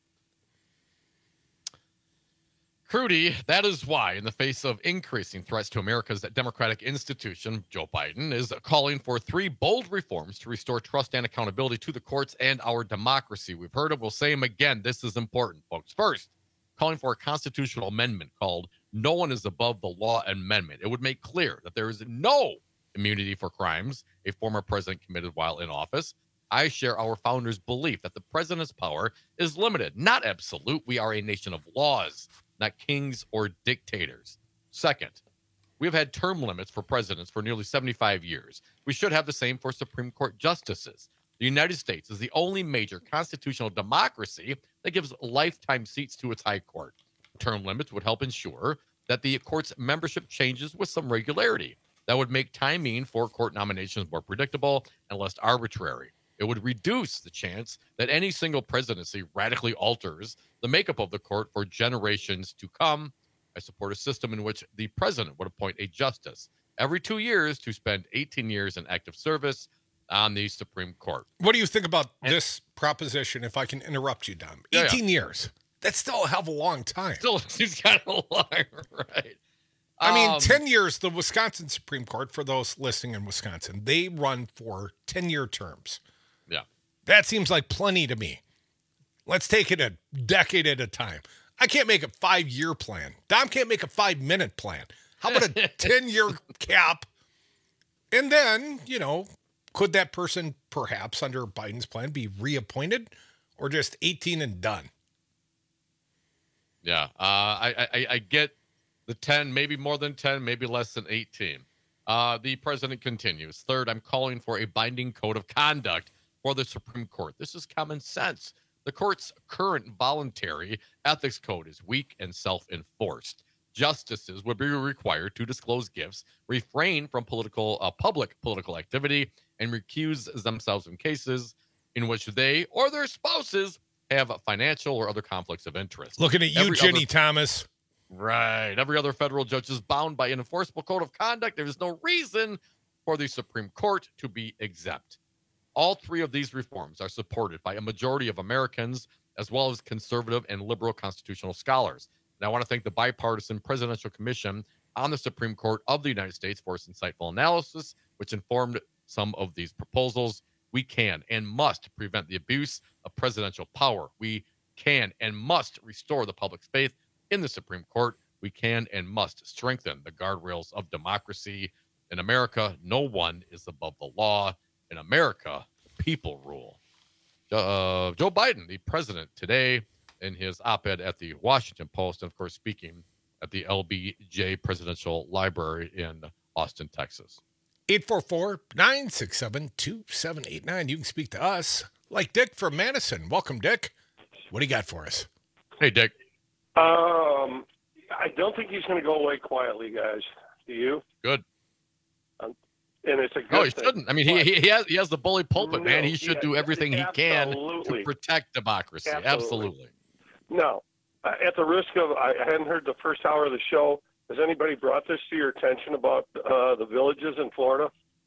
Speaker 17: Crudy, that is why, in the face of increasing threats to America's democratic institution, Joe Biden is calling for three bold reforms to restore trust and accountability to the courts and our democracy. We've heard it. We'll say them again. This is important, folks. First, calling for a constitutional amendment called No One is Above the Law Amendment. It would make clear that there is no immunity for crimes a former president committed while in office. I share our founders' belief that the president's power is limited, not absolute. We are a nation of laws, not kings or dictators. Second, we've had term limits for presidents for nearly seventy-five years. We should have the same for Supreme Court justices. The United States is the only major constitutional democracy that gives lifetime seats to its high court. Term limits would help ensure that the court's membership changes with some regularity. That would make timing for court nominations more predictable and less arbitrary. It would reduce the chance that any single presidency radically alters the makeup of the court for generations to come. I support a system in which the president would appoint a justice every two years to spend eighteen years in active service on the Supreme Court.
Speaker 5: What do you think about and, this proposition, if I can interrupt you, Dom? eighteen yeah, yeah. years. That's still a hell of a long time.
Speaker 17: Still seems kind of long, right?
Speaker 8: I mean,
Speaker 17: Um,
Speaker 8: ten years, the Wisconsin Supreme Court, for those listening in Wisconsin, they run for ten-year terms.
Speaker 17: Yeah.
Speaker 8: That seems like plenty to me. Let's take it a decade at a time. I can't make a five-year plan. Dom can't make a five-minute plan. How about a ten-year cap? And then, you know, could that person perhaps under Biden's plan be reappointed or just eighteen and done?
Speaker 17: Yeah. Uh, I, I, I get the ten, maybe more than ten, maybe less than eighteen. Uh, the president continues. Third, I'm calling for a binding code of conduct for the Supreme Court. This is common sense. The court's current voluntary ethics code is weak and self-enforced. Justices would be required to disclose gifts, refrain from political, uh, public political activity, and recuse themselves in cases in which they or their spouses have financial or other conflicts of interest.
Speaker 8: Looking at you,
Speaker 17: Every
Speaker 8: Ginny
Speaker 17: other,
Speaker 8: Thomas.
Speaker 17: Right. Every other federal judge is bound by an enforceable code of conduct. There is no reason for the Supreme Court to be exempt. All three of these reforms are supported by a majority of Americans, as well as conservative and liberal constitutional scholars. And I want to thank the Bipartisan Presidential Commission on the Supreme Court of the United States for its insightful analysis, which informed some of these proposals. We can and must prevent the abuse of presidential power. We can and must restore the public's faith in the Supreme Court. We can and must strengthen the guardrails of democracy. In America, no one is above the law. In America, people rule. Uh, Joe Biden, the president, today in his op-ed at the Washington Post, and of course speaking at the L B J Presidential Library in Austin, Texas.
Speaker 8: eight four four, nine six seven, two seven eight nine. You can speak to us like Dick from Madison. Welcome, Dick. What do you got for us?
Speaker 17: Hey, Dick.
Speaker 9: Um, I don't think he's going to go away quietly, guys. Do you?
Speaker 17: Good.
Speaker 9: Um, and it's a good
Speaker 17: No, he
Speaker 9: thing.
Speaker 17: shouldn't. I mean, he, he has he has the bully pulpit,
Speaker 9: No,
Speaker 17: man. He should
Speaker 9: yeah,
Speaker 17: do everything he can
Speaker 9: absolutely.
Speaker 17: to protect democracy.
Speaker 9: Absolutely.
Speaker 17: Absolutely.
Speaker 9: No. Uh, at the risk of, I hadn't heard the first hour of the show. Has anybody brought this to your attention about uh, the villages in Florida?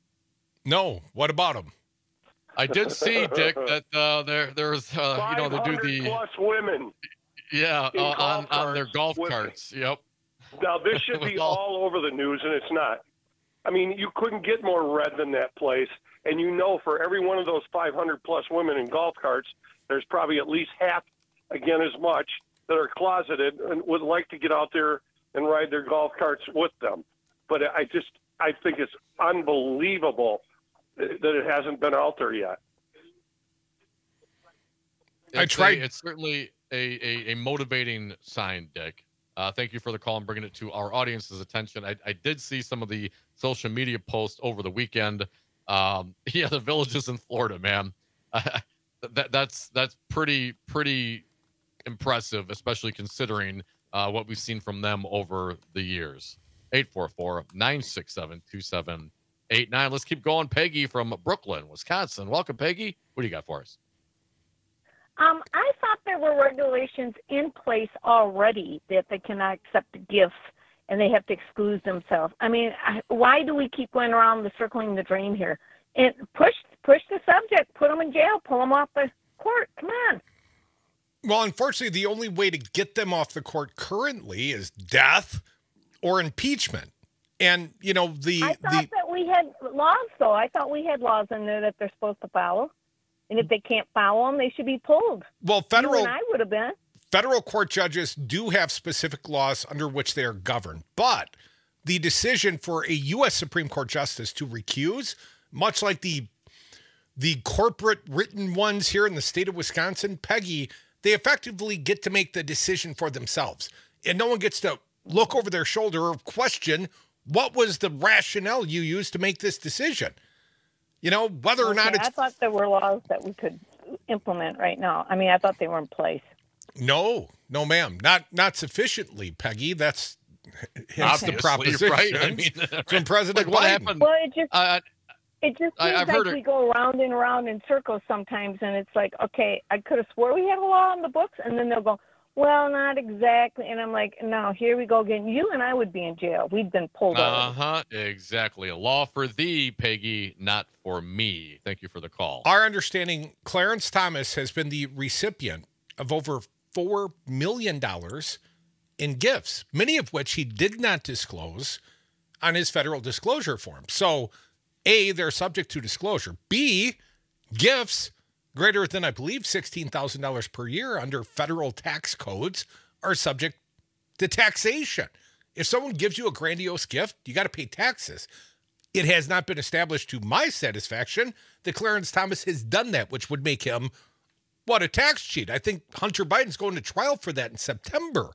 Speaker 8: No. What about them?
Speaker 17: I did see, Dick, that uh, there there's uh, you know they do the
Speaker 9: plus women.
Speaker 17: Yeah,
Speaker 9: in
Speaker 17: uh, on
Speaker 9: golf
Speaker 17: on their
Speaker 9: carts
Speaker 17: golf
Speaker 9: with-
Speaker 17: carts. Yep.
Speaker 9: Now, this should be all over the news, and it's not. I mean, you couldn't get more red than that place. And you know, for every one of those five hundred plus women in golf carts, there's probably at least half, again, as much that are closeted and would like to get out there and ride their golf carts with them. But I just, I think it's unbelievable that it hasn't been out there yet.
Speaker 17: It's
Speaker 8: I tried.
Speaker 17: A, it's certainly a, a, a motivating sign, Dick. Uh, thank you for the call and bringing it to our audience's attention. I, I did see some of the social media posts over the weekend. Um, yeah, the villages in Florida, man. Uh, that that's that's pretty pretty impressive, especially considering uh, what we've seen from them over the years. eight four four, nine six seven, two seven eight nine. Let's keep going. Peggy from Brooklyn, Wisconsin. Welcome, Peggy. What do you got for us?
Speaker 10: Um, I thought there were regulations in place already that they cannot accept gifts and they have to exclude themselves. I mean, I, why do we keep going around the circling the drain here? And push push the subject, put them in jail, pull them off the court. Come on.
Speaker 8: Well, unfortunately, the only way to get them off the court currently is death or impeachment. And, you know, the...
Speaker 10: I thought
Speaker 8: the,
Speaker 10: that we had laws, though. I thought we had laws in there that they're supposed to follow. And if they can't follow them, they should be pulled.
Speaker 8: well, federal...
Speaker 10: You and I would have been.
Speaker 8: Federal court judges do have specific laws under which they are governed, but the decision for a U S Supreme Court justice to recuse, much like the the corporate written ones here in the state of Wisconsin, Peggy, they effectively get to make the decision for themselves. And no one gets to look over their shoulder or question what was the rationale you used to make this decision. You know, whether or
Speaker 10: Okay,
Speaker 8: not it's...
Speaker 10: I thought there were laws that we could implement right now. I mean, I thought they were in place.
Speaker 8: No, no, ma'am. Not not sufficiently, Peggy. That's hence the
Speaker 17: Obviously,
Speaker 8: proposition
Speaker 17: right? I mean,
Speaker 8: from President
Speaker 17: like what
Speaker 8: Biden.
Speaker 17: happened?
Speaker 10: Well, it just
Speaker 17: Uh,
Speaker 10: it just
Speaker 17: I-
Speaker 10: seems
Speaker 17: I've
Speaker 10: like
Speaker 17: heard it-
Speaker 10: we go around and around in circles sometimes, and it's like, okay, I could have swore we had a law on the books, and then they'll go, well, not exactly, and I'm like, no, here we go again. You and I would be in jail. We'd been pulled over.
Speaker 17: Uh-huh, exactly. A law for thee, Peggy, not for me. Thank you for the call.
Speaker 8: Our understanding, Clarence Thomas has been the recipient of over four million dollars in gifts, many of which he did not disclose on his federal disclosure form. So, A, they're subject to disclosure. B, gifts greater than, I believe, sixteen thousand dollars per year under federal tax codes are subject to taxation. If someone gives you a grandiose gift, you got to pay taxes. It has not been established to my satisfaction that Clarence Thomas has done that, which would make him, what, a tax cheat. I think Hunter Biden's going to trial for that in September.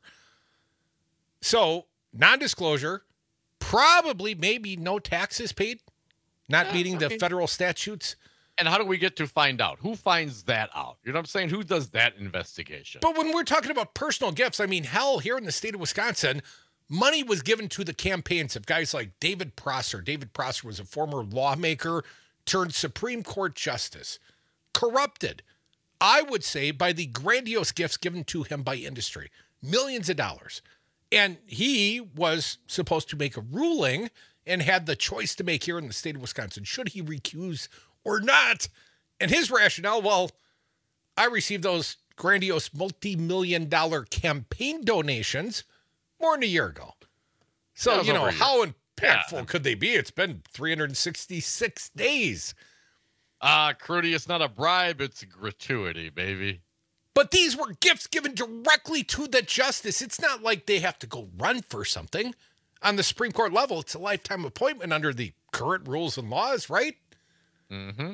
Speaker 8: So, non-disclosure, probably maybe no taxes paid, not
Speaker 17: Yeah,
Speaker 8: meeting
Speaker 17: I
Speaker 8: the
Speaker 17: mean-
Speaker 8: federal statutes.
Speaker 17: And how do we get to find out? Who finds that out? You know what I'm saying? Who does that investigation?
Speaker 8: But when we're talking about personal gifts, I mean, hell, here in the state of Wisconsin, money was given to the campaigns of guys like David Prosser. David Prosser was a former lawmaker turned Supreme Court justice, corrupted, I would say, by the grandiose gifts given to him by industry, millions of dollars. And he was supposed to make a ruling and had the choice to make here in the state of Wisconsin. Should he recuse or not? And his rationale, well, I received those grandiose multi-million dollar campaign donations more than a year ago. So,
Speaker 17: That
Speaker 8: you
Speaker 17: was
Speaker 8: know,
Speaker 17: over a
Speaker 8: how
Speaker 17: year.
Speaker 8: impactful
Speaker 17: Yeah.
Speaker 8: could they be? It's been three hundred sixty-six days.
Speaker 17: Ah, uh, Crudy, it's not a bribe, it's a gratuity, baby.
Speaker 8: But these were gifts given directly to the justice. It's not like they have to go run for something. On the Supreme Court level, it's a lifetime appointment under the current rules and laws, right?
Speaker 17: Mm-hmm.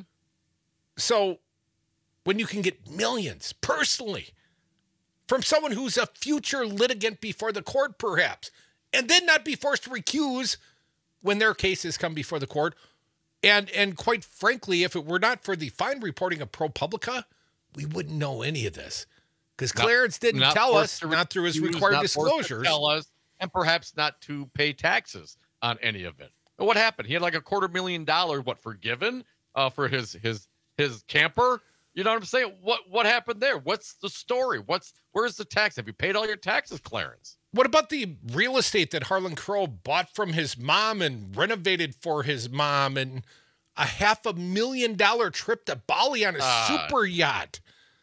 Speaker 8: So when you can get millions personally from someone who's a future litigant before the court, perhaps, and then not be forced to recuse when their cases come before the court. And and quite frankly, if it were not for the fine reporting of ProPublica, we wouldn't know any of this. Because Clarence didn't
Speaker 17: Not
Speaker 8: tell
Speaker 17: forced
Speaker 8: us,
Speaker 17: to
Speaker 8: not through his
Speaker 17: recuse,
Speaker 8: required
Speaker 17: not forced to
Speaker 8: disclosures.
Speaker 17: Tell us, and perhaps not to pay taxes on any of it. But what happened? He had like a quarter million dollars, what, forgiven uh, for his his his camper? You know what I'm saying? What what happened there? What's the story? What's where's the tax? Have you paid all your taxes, Clarence?
Speaker 8: What about the real estate that Harlan Crow bought from his mom and renovated for his mom, and a half a million dollar trip to Bali on a
Speaker 17: Uh,
Speaker 8: super yacht?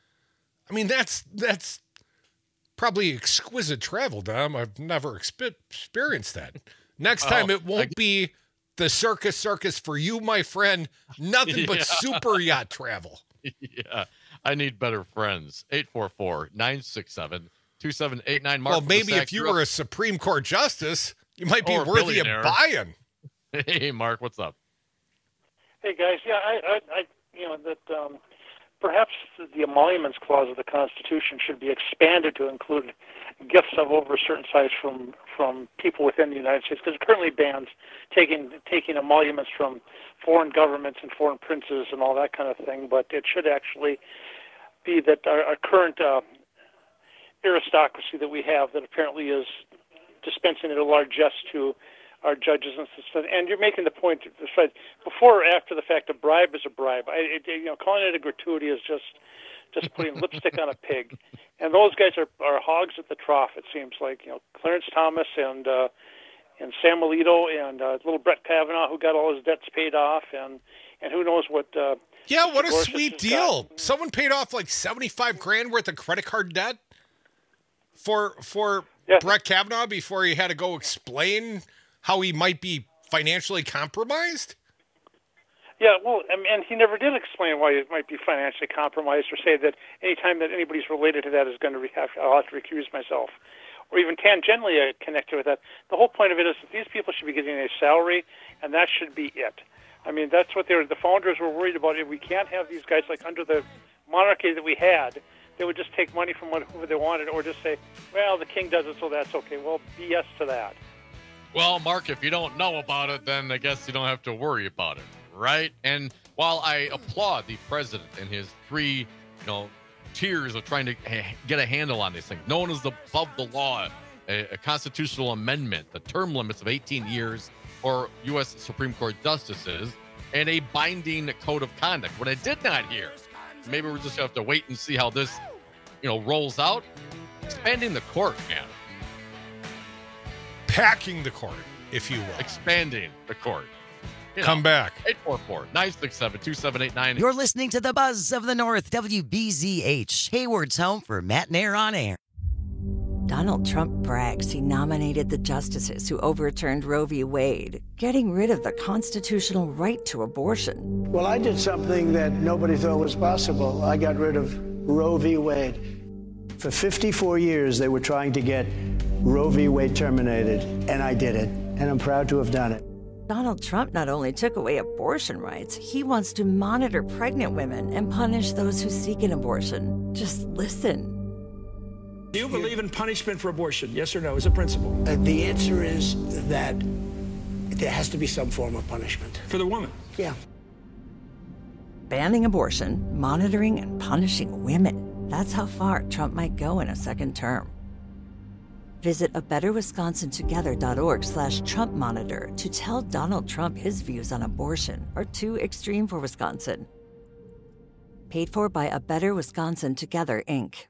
Speaker 8: I mean, that's that's probably exquisite travel, Dom. I've never expe- experienced that. Next time,
Speaker 17: Oh,
Speaker 8: it won't
Speaker 17: I-
Speaker 8: be the circus circus for you, my friend. Nothing but
Speaker 17: Yeah.
Speaker 8: super yacht travel.
Speaker 17: Yeah, I need better friends. eight four four, nine six seven, two seven eight nine. Mark
Speaker 8: Well,
Speaker 17: from the
Speaker 8: maybe
Speaker 17: Sac
Speaker 8: if you
Speaker 17: Bureau.
Speaker 8: were a Supreme Court justice, you might be
Speaker 17: Or a
Speaker 8: worthy of
Speaker 17: billionaire.
Speaker 8: buying.
Speaker 17: Hey, Mark, what's up?
Speaker 11: Hey guys, yeah, I, I, I you know that um, perhaps the emoluments clause of the Constitution should be expanded to include gifts of over a certain size from from people within the United States, because it currently bans taking taking emoluments from foreign governments and foreign princes and all that kind of thing. But it should actually be that our, our current uh, aristocracy that we have, that apparently is dispensing at a large jest to our judges and stuff. And you're making the point that before or after the fact, a bribe is a bribe. I, it, you know, calling it a gratuity is just just putting lipstick on a pig. And those guys are, are hogs at the trough. It seems like, you know, Clarence Thomas and uh, and Sam Alito and uh, little Brett Kavanaugh, who got all his debts paid off, and and who knows what. Uh,
Speaker 8: Yeah, what a
Speaker 11: Gorsuch
Speaker 8: sweet
Speaker 11: has
Speaker 8: deal.
Speaker 11: got.
Speaker 8: Someone paid off like seventy-five grand worth of credit card debt for for Brett Kavanaugh before he had to go explain how he might be financially compromised.
Speaker 11: Yeah, well, and and he never did explain why he might be financially compromised, or say that any time that anybody's related to that is going to have, I'll have to recuse myself, or even tangentially uh, connected with that. The whole point of it is that these people should be getting a salary, and that should be it. I mean, that's what they were, the founders were worried about. If we can't have these guys like under the monarchy that we had, they would just take money from whoever they wanted, or just say, well, the king does it, so that's okay. Well, B S to that.
Speaker 17: Well, Mark, if you don't know about it, then I guess you don't have to worry about it, right? And while I applaud the president and his three, you know, tiers of trying to ha- get a handle on these things, known as the above the law, a, a constitutional amendment, the term limits of eighteen years for U S Supreme Court justices, and a binding code of conduct. What I did not hear, maybe we're just going to have to wait and see how this, you know, rolls out. Expanding the court, man.
Speaker 8: Packing the court, if you will.
Speaker 17: Expanding the court. You know,
Speaker 8: Come back.
Speaker 17: eight four four, nine six seven, two seven eight nine.
Speaker 12: You're listening to the Buzz of the North, W B Z H, Hayward's home for Matt and Air on Air. Donald Trump brags he nominated the justices who overturned Roe v. Wade, getting rid of the constitutional right to abortion.
Speaker 13: Well, I did something that nobody thought was possible. I got rid of Roe v. Wade. For fifty-four years, they were trying to get Roe v. Wade terminated, and I did it, and I'm proud to have done it.
Speaker 12: Donald Trump not only took away abortion rights, he wants to monitor pregnant women and punish those who seek an abortion. Just listen.
Speaker 15: Do you believe in punishment for abortion? Yes or no, as a principle?
Speaker 13: Uh, the answer is that there has to be some form of punishment.
Speaker 15: For the woman?
Speaker 13: Yeah.
Speaker 12: Banning abortion, monitoring and punishing women. That's how far Trump might go in a second term. Visit a better wisconsin together dot org slash Trump monitor to tell Donald Trump his views on abortion are too extreme for Wisconsin. Paid for by A Better Wisconsin Together, Incorporated.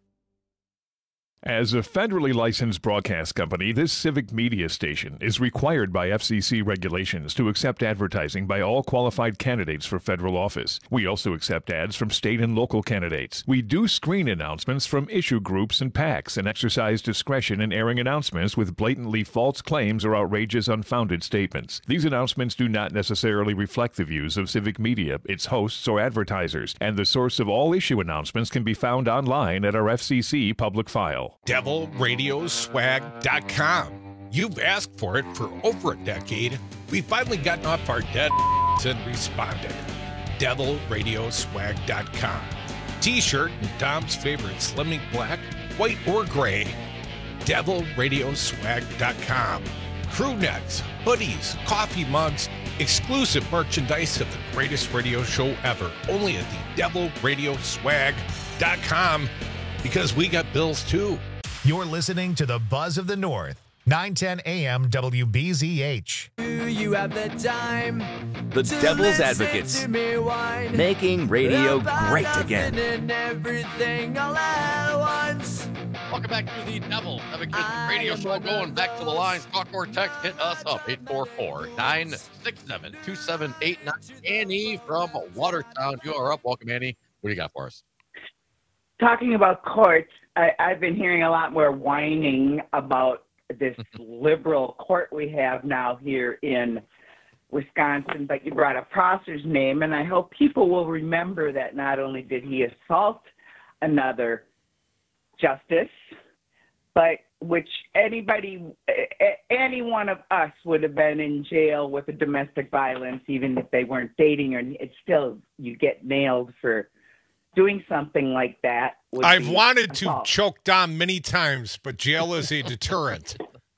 Speaker 16: As a federally licensed broadcast company, this civic media station is required by F C C regulations to accept advertising by all qualified candidates for federal office. We also accept ads from state and local candidates. We do screen announcements from issue groups and PACs and exercise discretion in airing announcements with blatantly false claims or outrageous, unfounded statements. These announcements do not necessarily reflect the views of civic media, its hosts, or advertisers, and the source of all issue announcements can be found online at our F C C public file.
Speaker 8: devil radio swag dot com. You've asked for it for over a decade. We've finally gotten off our dead and responded. devil radio swag dot com. T-shirt in Dom's favorite slimming black, white, or gray. devil radio swag dot com. Crew necks, hoodies, coffee mugs, exclusive merchandise of the greatest radio show ever. Only at the devil radio swag dot com. Because we got bills too.
Speaker 1: You're listening to the Buzz of the North, nine ten A M W B Z H.
Speaker 19: Do you have the time?
Speaker 25: The Devil's Advocates, making radio great again.
Speaker 19: And everything all at once.
Speaker 17: Welcome back to the Devil's Advocates radio show. Going back to the lines. Talk or text. Hit us up. eight four four, nine six seven, two seven eight nine. Annie from Watertown. You are up. Welcome, Annie. What do you got for us?
Speaker 20: Talking about courts, I, I've been hearing a lot more whining about this liberal court we have now here in Wisconsin, but you brought up Prosser's name, and I hope people will remember that not only did he assault another justice, but which anybody, any one of us would have been in jail with a domestic violence, even if they weren't dating, or it's still, you get nailed for doing something like that.
Speaker 8: I've wanted to choke Dom many times, but jail is a deterrent.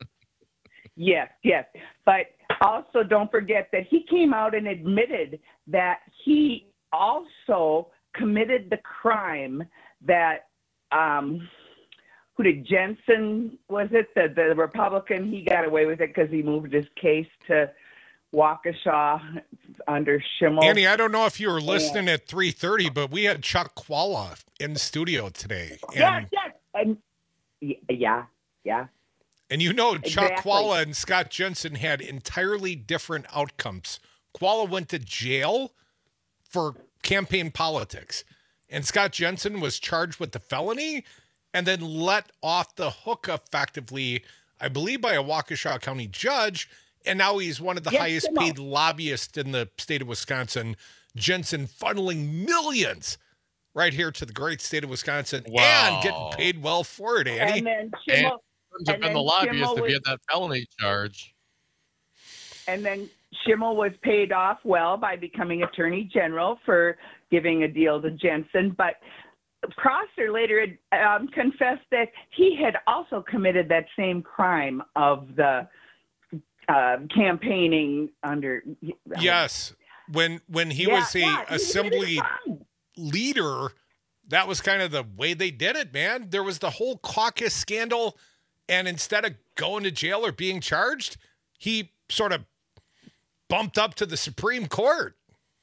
Speaker 20: Yes, yes. But also don't forget that he came out and admitted that he also committed the crime that, um, who did Jensen, was it, the, the Republican? He got away with it because he moved his case to Waukesha under Schimmel.
Speaker 8: Annie, I don't know if you were listening at three thirty, but we had Chuck Qualla in the studio today. And,
Speaker 20: yes, yes. And, yeah, yeah.
Speaker 8: And you know, Chuck
Speaker 20: Exactly.
Speaker 8: Qualla and Scott Jensen had entirely different outcomes. Qualla went to jail for campaign politics, and Scott Jensen was charged with the felony and then let off the hook effectively, I believe, by a Waukesha County judge. And now he's one of the
Speaker 20: Yes,
Speaker 8: highest
Speaker 20: Simo.
Speaker 8: paid lobbyists in the state of Wisconsin. Jensen funneling millions right here to the great state of Wisconsin
Speaker 17: Wow.
Speaker 8: and getting paid well for it, Annie.
Speaker 20: And then
Speaker 17: And
Speaker 20: Schimmel,
Speaker 17: couldn't have
Speaker 20: and
Speaker 17: been the
Speaker 20: then
Speaker 17: lobbyist
Speaker 20: Schimmel
Speaker 17: if
Speaker 20: was,
Speaker 17: he had that felony charge.
Speaker 20: and then Schimmel was paid off well by becoming Attorney General for giving a deal to Jensen. But Prosser later um, confessed that he had also committed that same crime of the uh, campaigning under.
Speaker 8: Yes. When when he
Speaker 20: Yeah,
Speaker 8: was a
Speaker 20: yeah, he
Speaker 8: assembly
Speaker 20: did it
Speaker 8: leader, that was kind of the way they did it, man. There was the whole caucus scandal, and instead of going to jail or being charged, he sort of bumped up to the Supreme Court.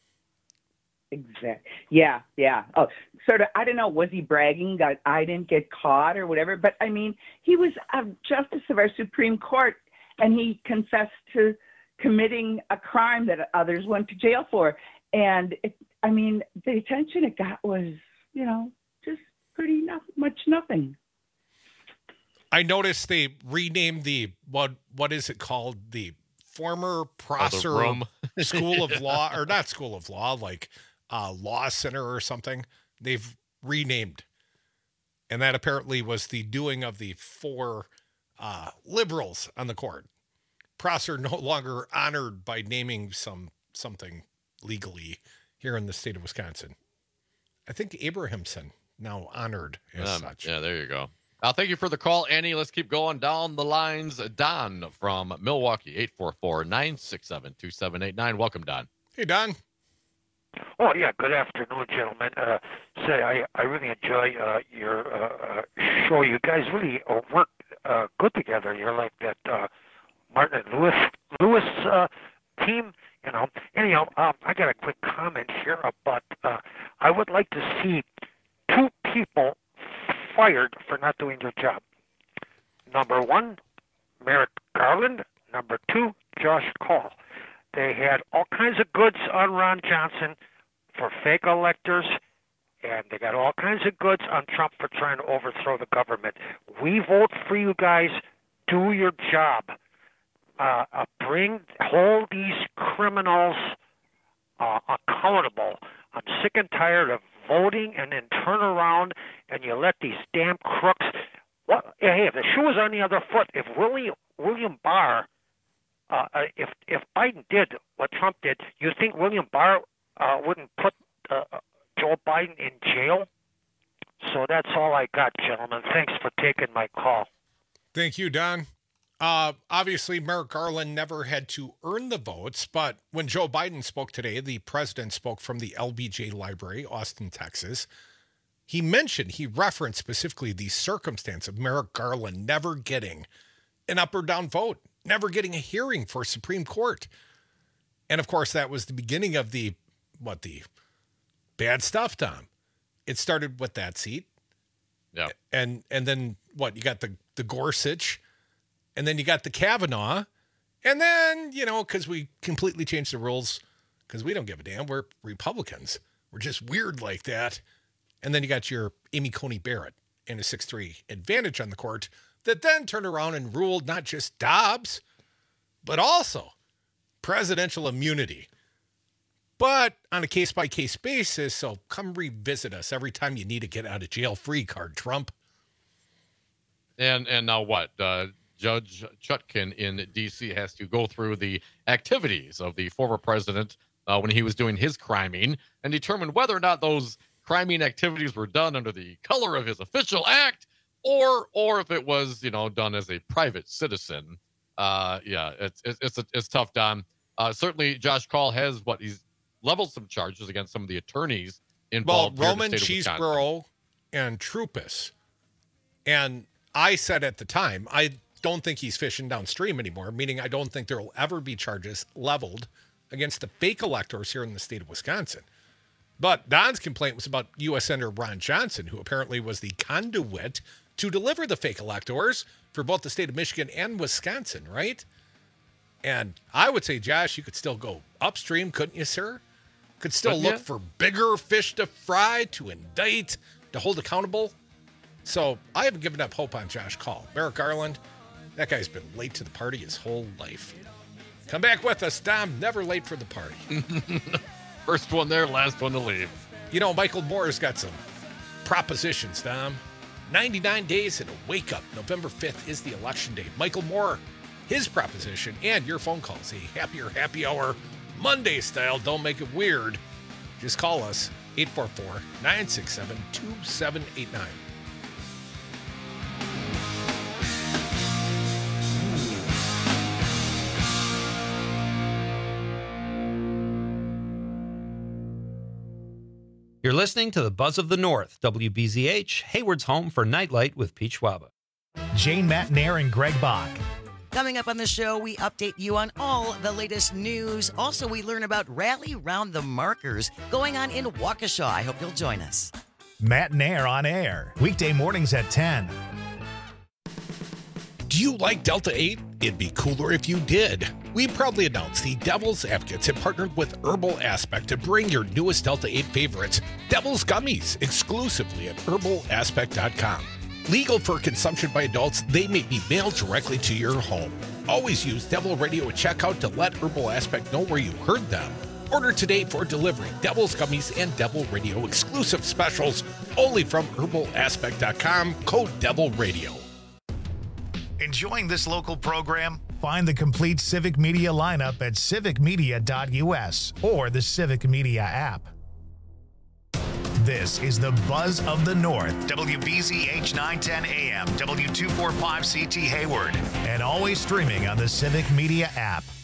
Speaker 20: Exactly. Yeah, yeah. Oh, sort of. I don't know. Was he bragging that I didn't get caught or whatever? But I mean, he was a justice of our Supreme Court, and he confessed to committing a crime that others went to jail for. And it, I mean, the attention it got was, you know, just pretty no, much nothing.
Speaker 8: I noticed they renamed the, what what is it called? The former Prosser
Speaker 17: room.
Speaker 8: School of Law, or not School of Law, like uh, Law Center or something. They've renamed. And that apparently was the doing of the four uh, liberals on the court. Prosser no longer honored by naming some something legally here in the state of Wisconsin. I think Abrahamson now honored as
Speaker 17: um,
Speaker 8: such.
Speaker 17: Yeah, there you go. Uh, thank you for the call, Annie. Let's keep going down the lines. Don from Milwaukee, eight four four, nine six seven, two seven eight nine. Welcome, Don.
Speaker 8: Hey, Don.
Speaker 2: Oh, yeah, good afternoon, gentlemen. Uh, say, I, I really enjoy uh, your uh, uh, show. You guys really uh, work uh, good together. You're like that uh, Martin and Lewis, Lewis uh, team, you know. Anyhow, um, I got a quick comment here about uh, I would like to see two people fired for not doing their job. Number one, Merrick Garland. Number two, Josh Call. They had all kinds of goods on Ron Johnson for fake electors, and they got all kinds of goods on Trump for trying to overthrow the government. We vote for you guys. Do your job. Uh, uh, bring, hold these criminals uh, accountable. I'm sick and tired of voting and then turn around and you let these damn crooks. What? Hey, if the shoe was on the other foot, if William William Barr, uh, if if Biden did what Trump did, you think William Barr uh, wouldn't put uh, Joe Biden in jail? So that's all I got, gentlemen. Thanks for taking my call.
Speaker 8: Thank you, Don. Uh, obviously, Merrick Garland never had to earn the votes, but when Joe Biden spoke today, the president spoke from the L B J Library, Austin, Texas. He mentioned, he referenced specifically the circumstance of Merrick Garland never getting an up or down vote, never getting a hearing for Supreme Court. And of course, that was the beginning of the, what, the bad stuff, Tom. It started with that seat.
Speaker 17: Yeah.
Speaker 8: And and then what, you got the, the Gorsuch, and then you got the Kavanaugh, and then, you know, because we completely changed the rules, because we don't give a damn. We're Republicans. We're just weird like that. And then you got your Amy Coney Barrett and a six three advantage on the court that then turned around and ruled not just Dobbs, but also presidential immunity. But on a case-by-case basis, so come revisit us every time you need to get out of jail free card, Trump.
Speaker 17: And and now what? Uh, Judge Chutkin in D C has to go through the activities of the former president uh, when he was doing his criming and determine whether or not those criming activities were done under the color of his official act or or if it was, you know, done as a private citizen. Uh, yeah, it's it's it's, it's tough, Don. Uh, certainly, Josh Call has what he's leveled some charges against some of the attorneys involved.
Speaker 8: Well, Roman Cheeseborough and Troupis. And I said at the time, I don't think he's fishing downstream anymore, meaning I don't think there will ever be charges leveled against the fake electors here in the state of Wisconsin. But Don's complaint was about U S Senator Ron Johnson, who apparently was the conduit to deliver the fake electors for both the state of Michigan and Wisconsin, right? And I would say, Josh, you could still go upstream, couldn't you, sir? Could still
Speaker 17: Couldn't
Speaker 8: look
Speaker 17: ya?
Speaker 8: for bigger fish to fry, to indict, to hold accountable. So I haven't given up hope on Josh Call. Merrick Garland, that guy's been late to the party his whole life. Come back with us, Dom. Never late for the party.
Speaker 17: First one there, last one to leave.
Speaker 8: You know, Michael Moore's got some propositions, Dom. ninety-nine days and a wake-up. November fifth is the election day. Michael Moore, his proposition, and your phone calls. A happier happy hour, Monday style. Don't make it weird. Just call us, eight four four, nine six seven, two seven eight nine.
Speaker 3: You're listening to the Buzz of the North, W B Z H, Hayward's home for Nightlight with Pete Schwaba.
Speaker 1: Jane Matnair and Greg Bach.
Speaker 4: Coming up on the show, we update you on all the latest news. Also, we learn about Rally Round the Markers going on in Waukesha. I hope you'll join us.
Speaker 1: Matnair on air, weekday mornings at ten.
Speaker 8: Do you like Delta eight? It'd be cooler if you did. We proudly announce the Devil's Advocates have partnered with Herbal Aspect to bring your newest Delta eight favorites, Devil's Gummies, exclusively at herbal aspect dot com. Legal for consumption by adults, they may be mailed directly to your home. Always use Devil Radio at checkout to let Herbal Aspect know where you heard them. Order today for delivery. Devil's Gummies and Devil Radio exclusive specials only from herbal aspect dot com. Code Devil Radio.
Speaker 1: Enjoying this local program? Find the complete Civic Media lineup at civic media dot u s or the Civic Media app. This is the Buzz of the North, W B Z H nine ten A M, W two forty-five C T Hayward, and always streaming on the Civic Media app.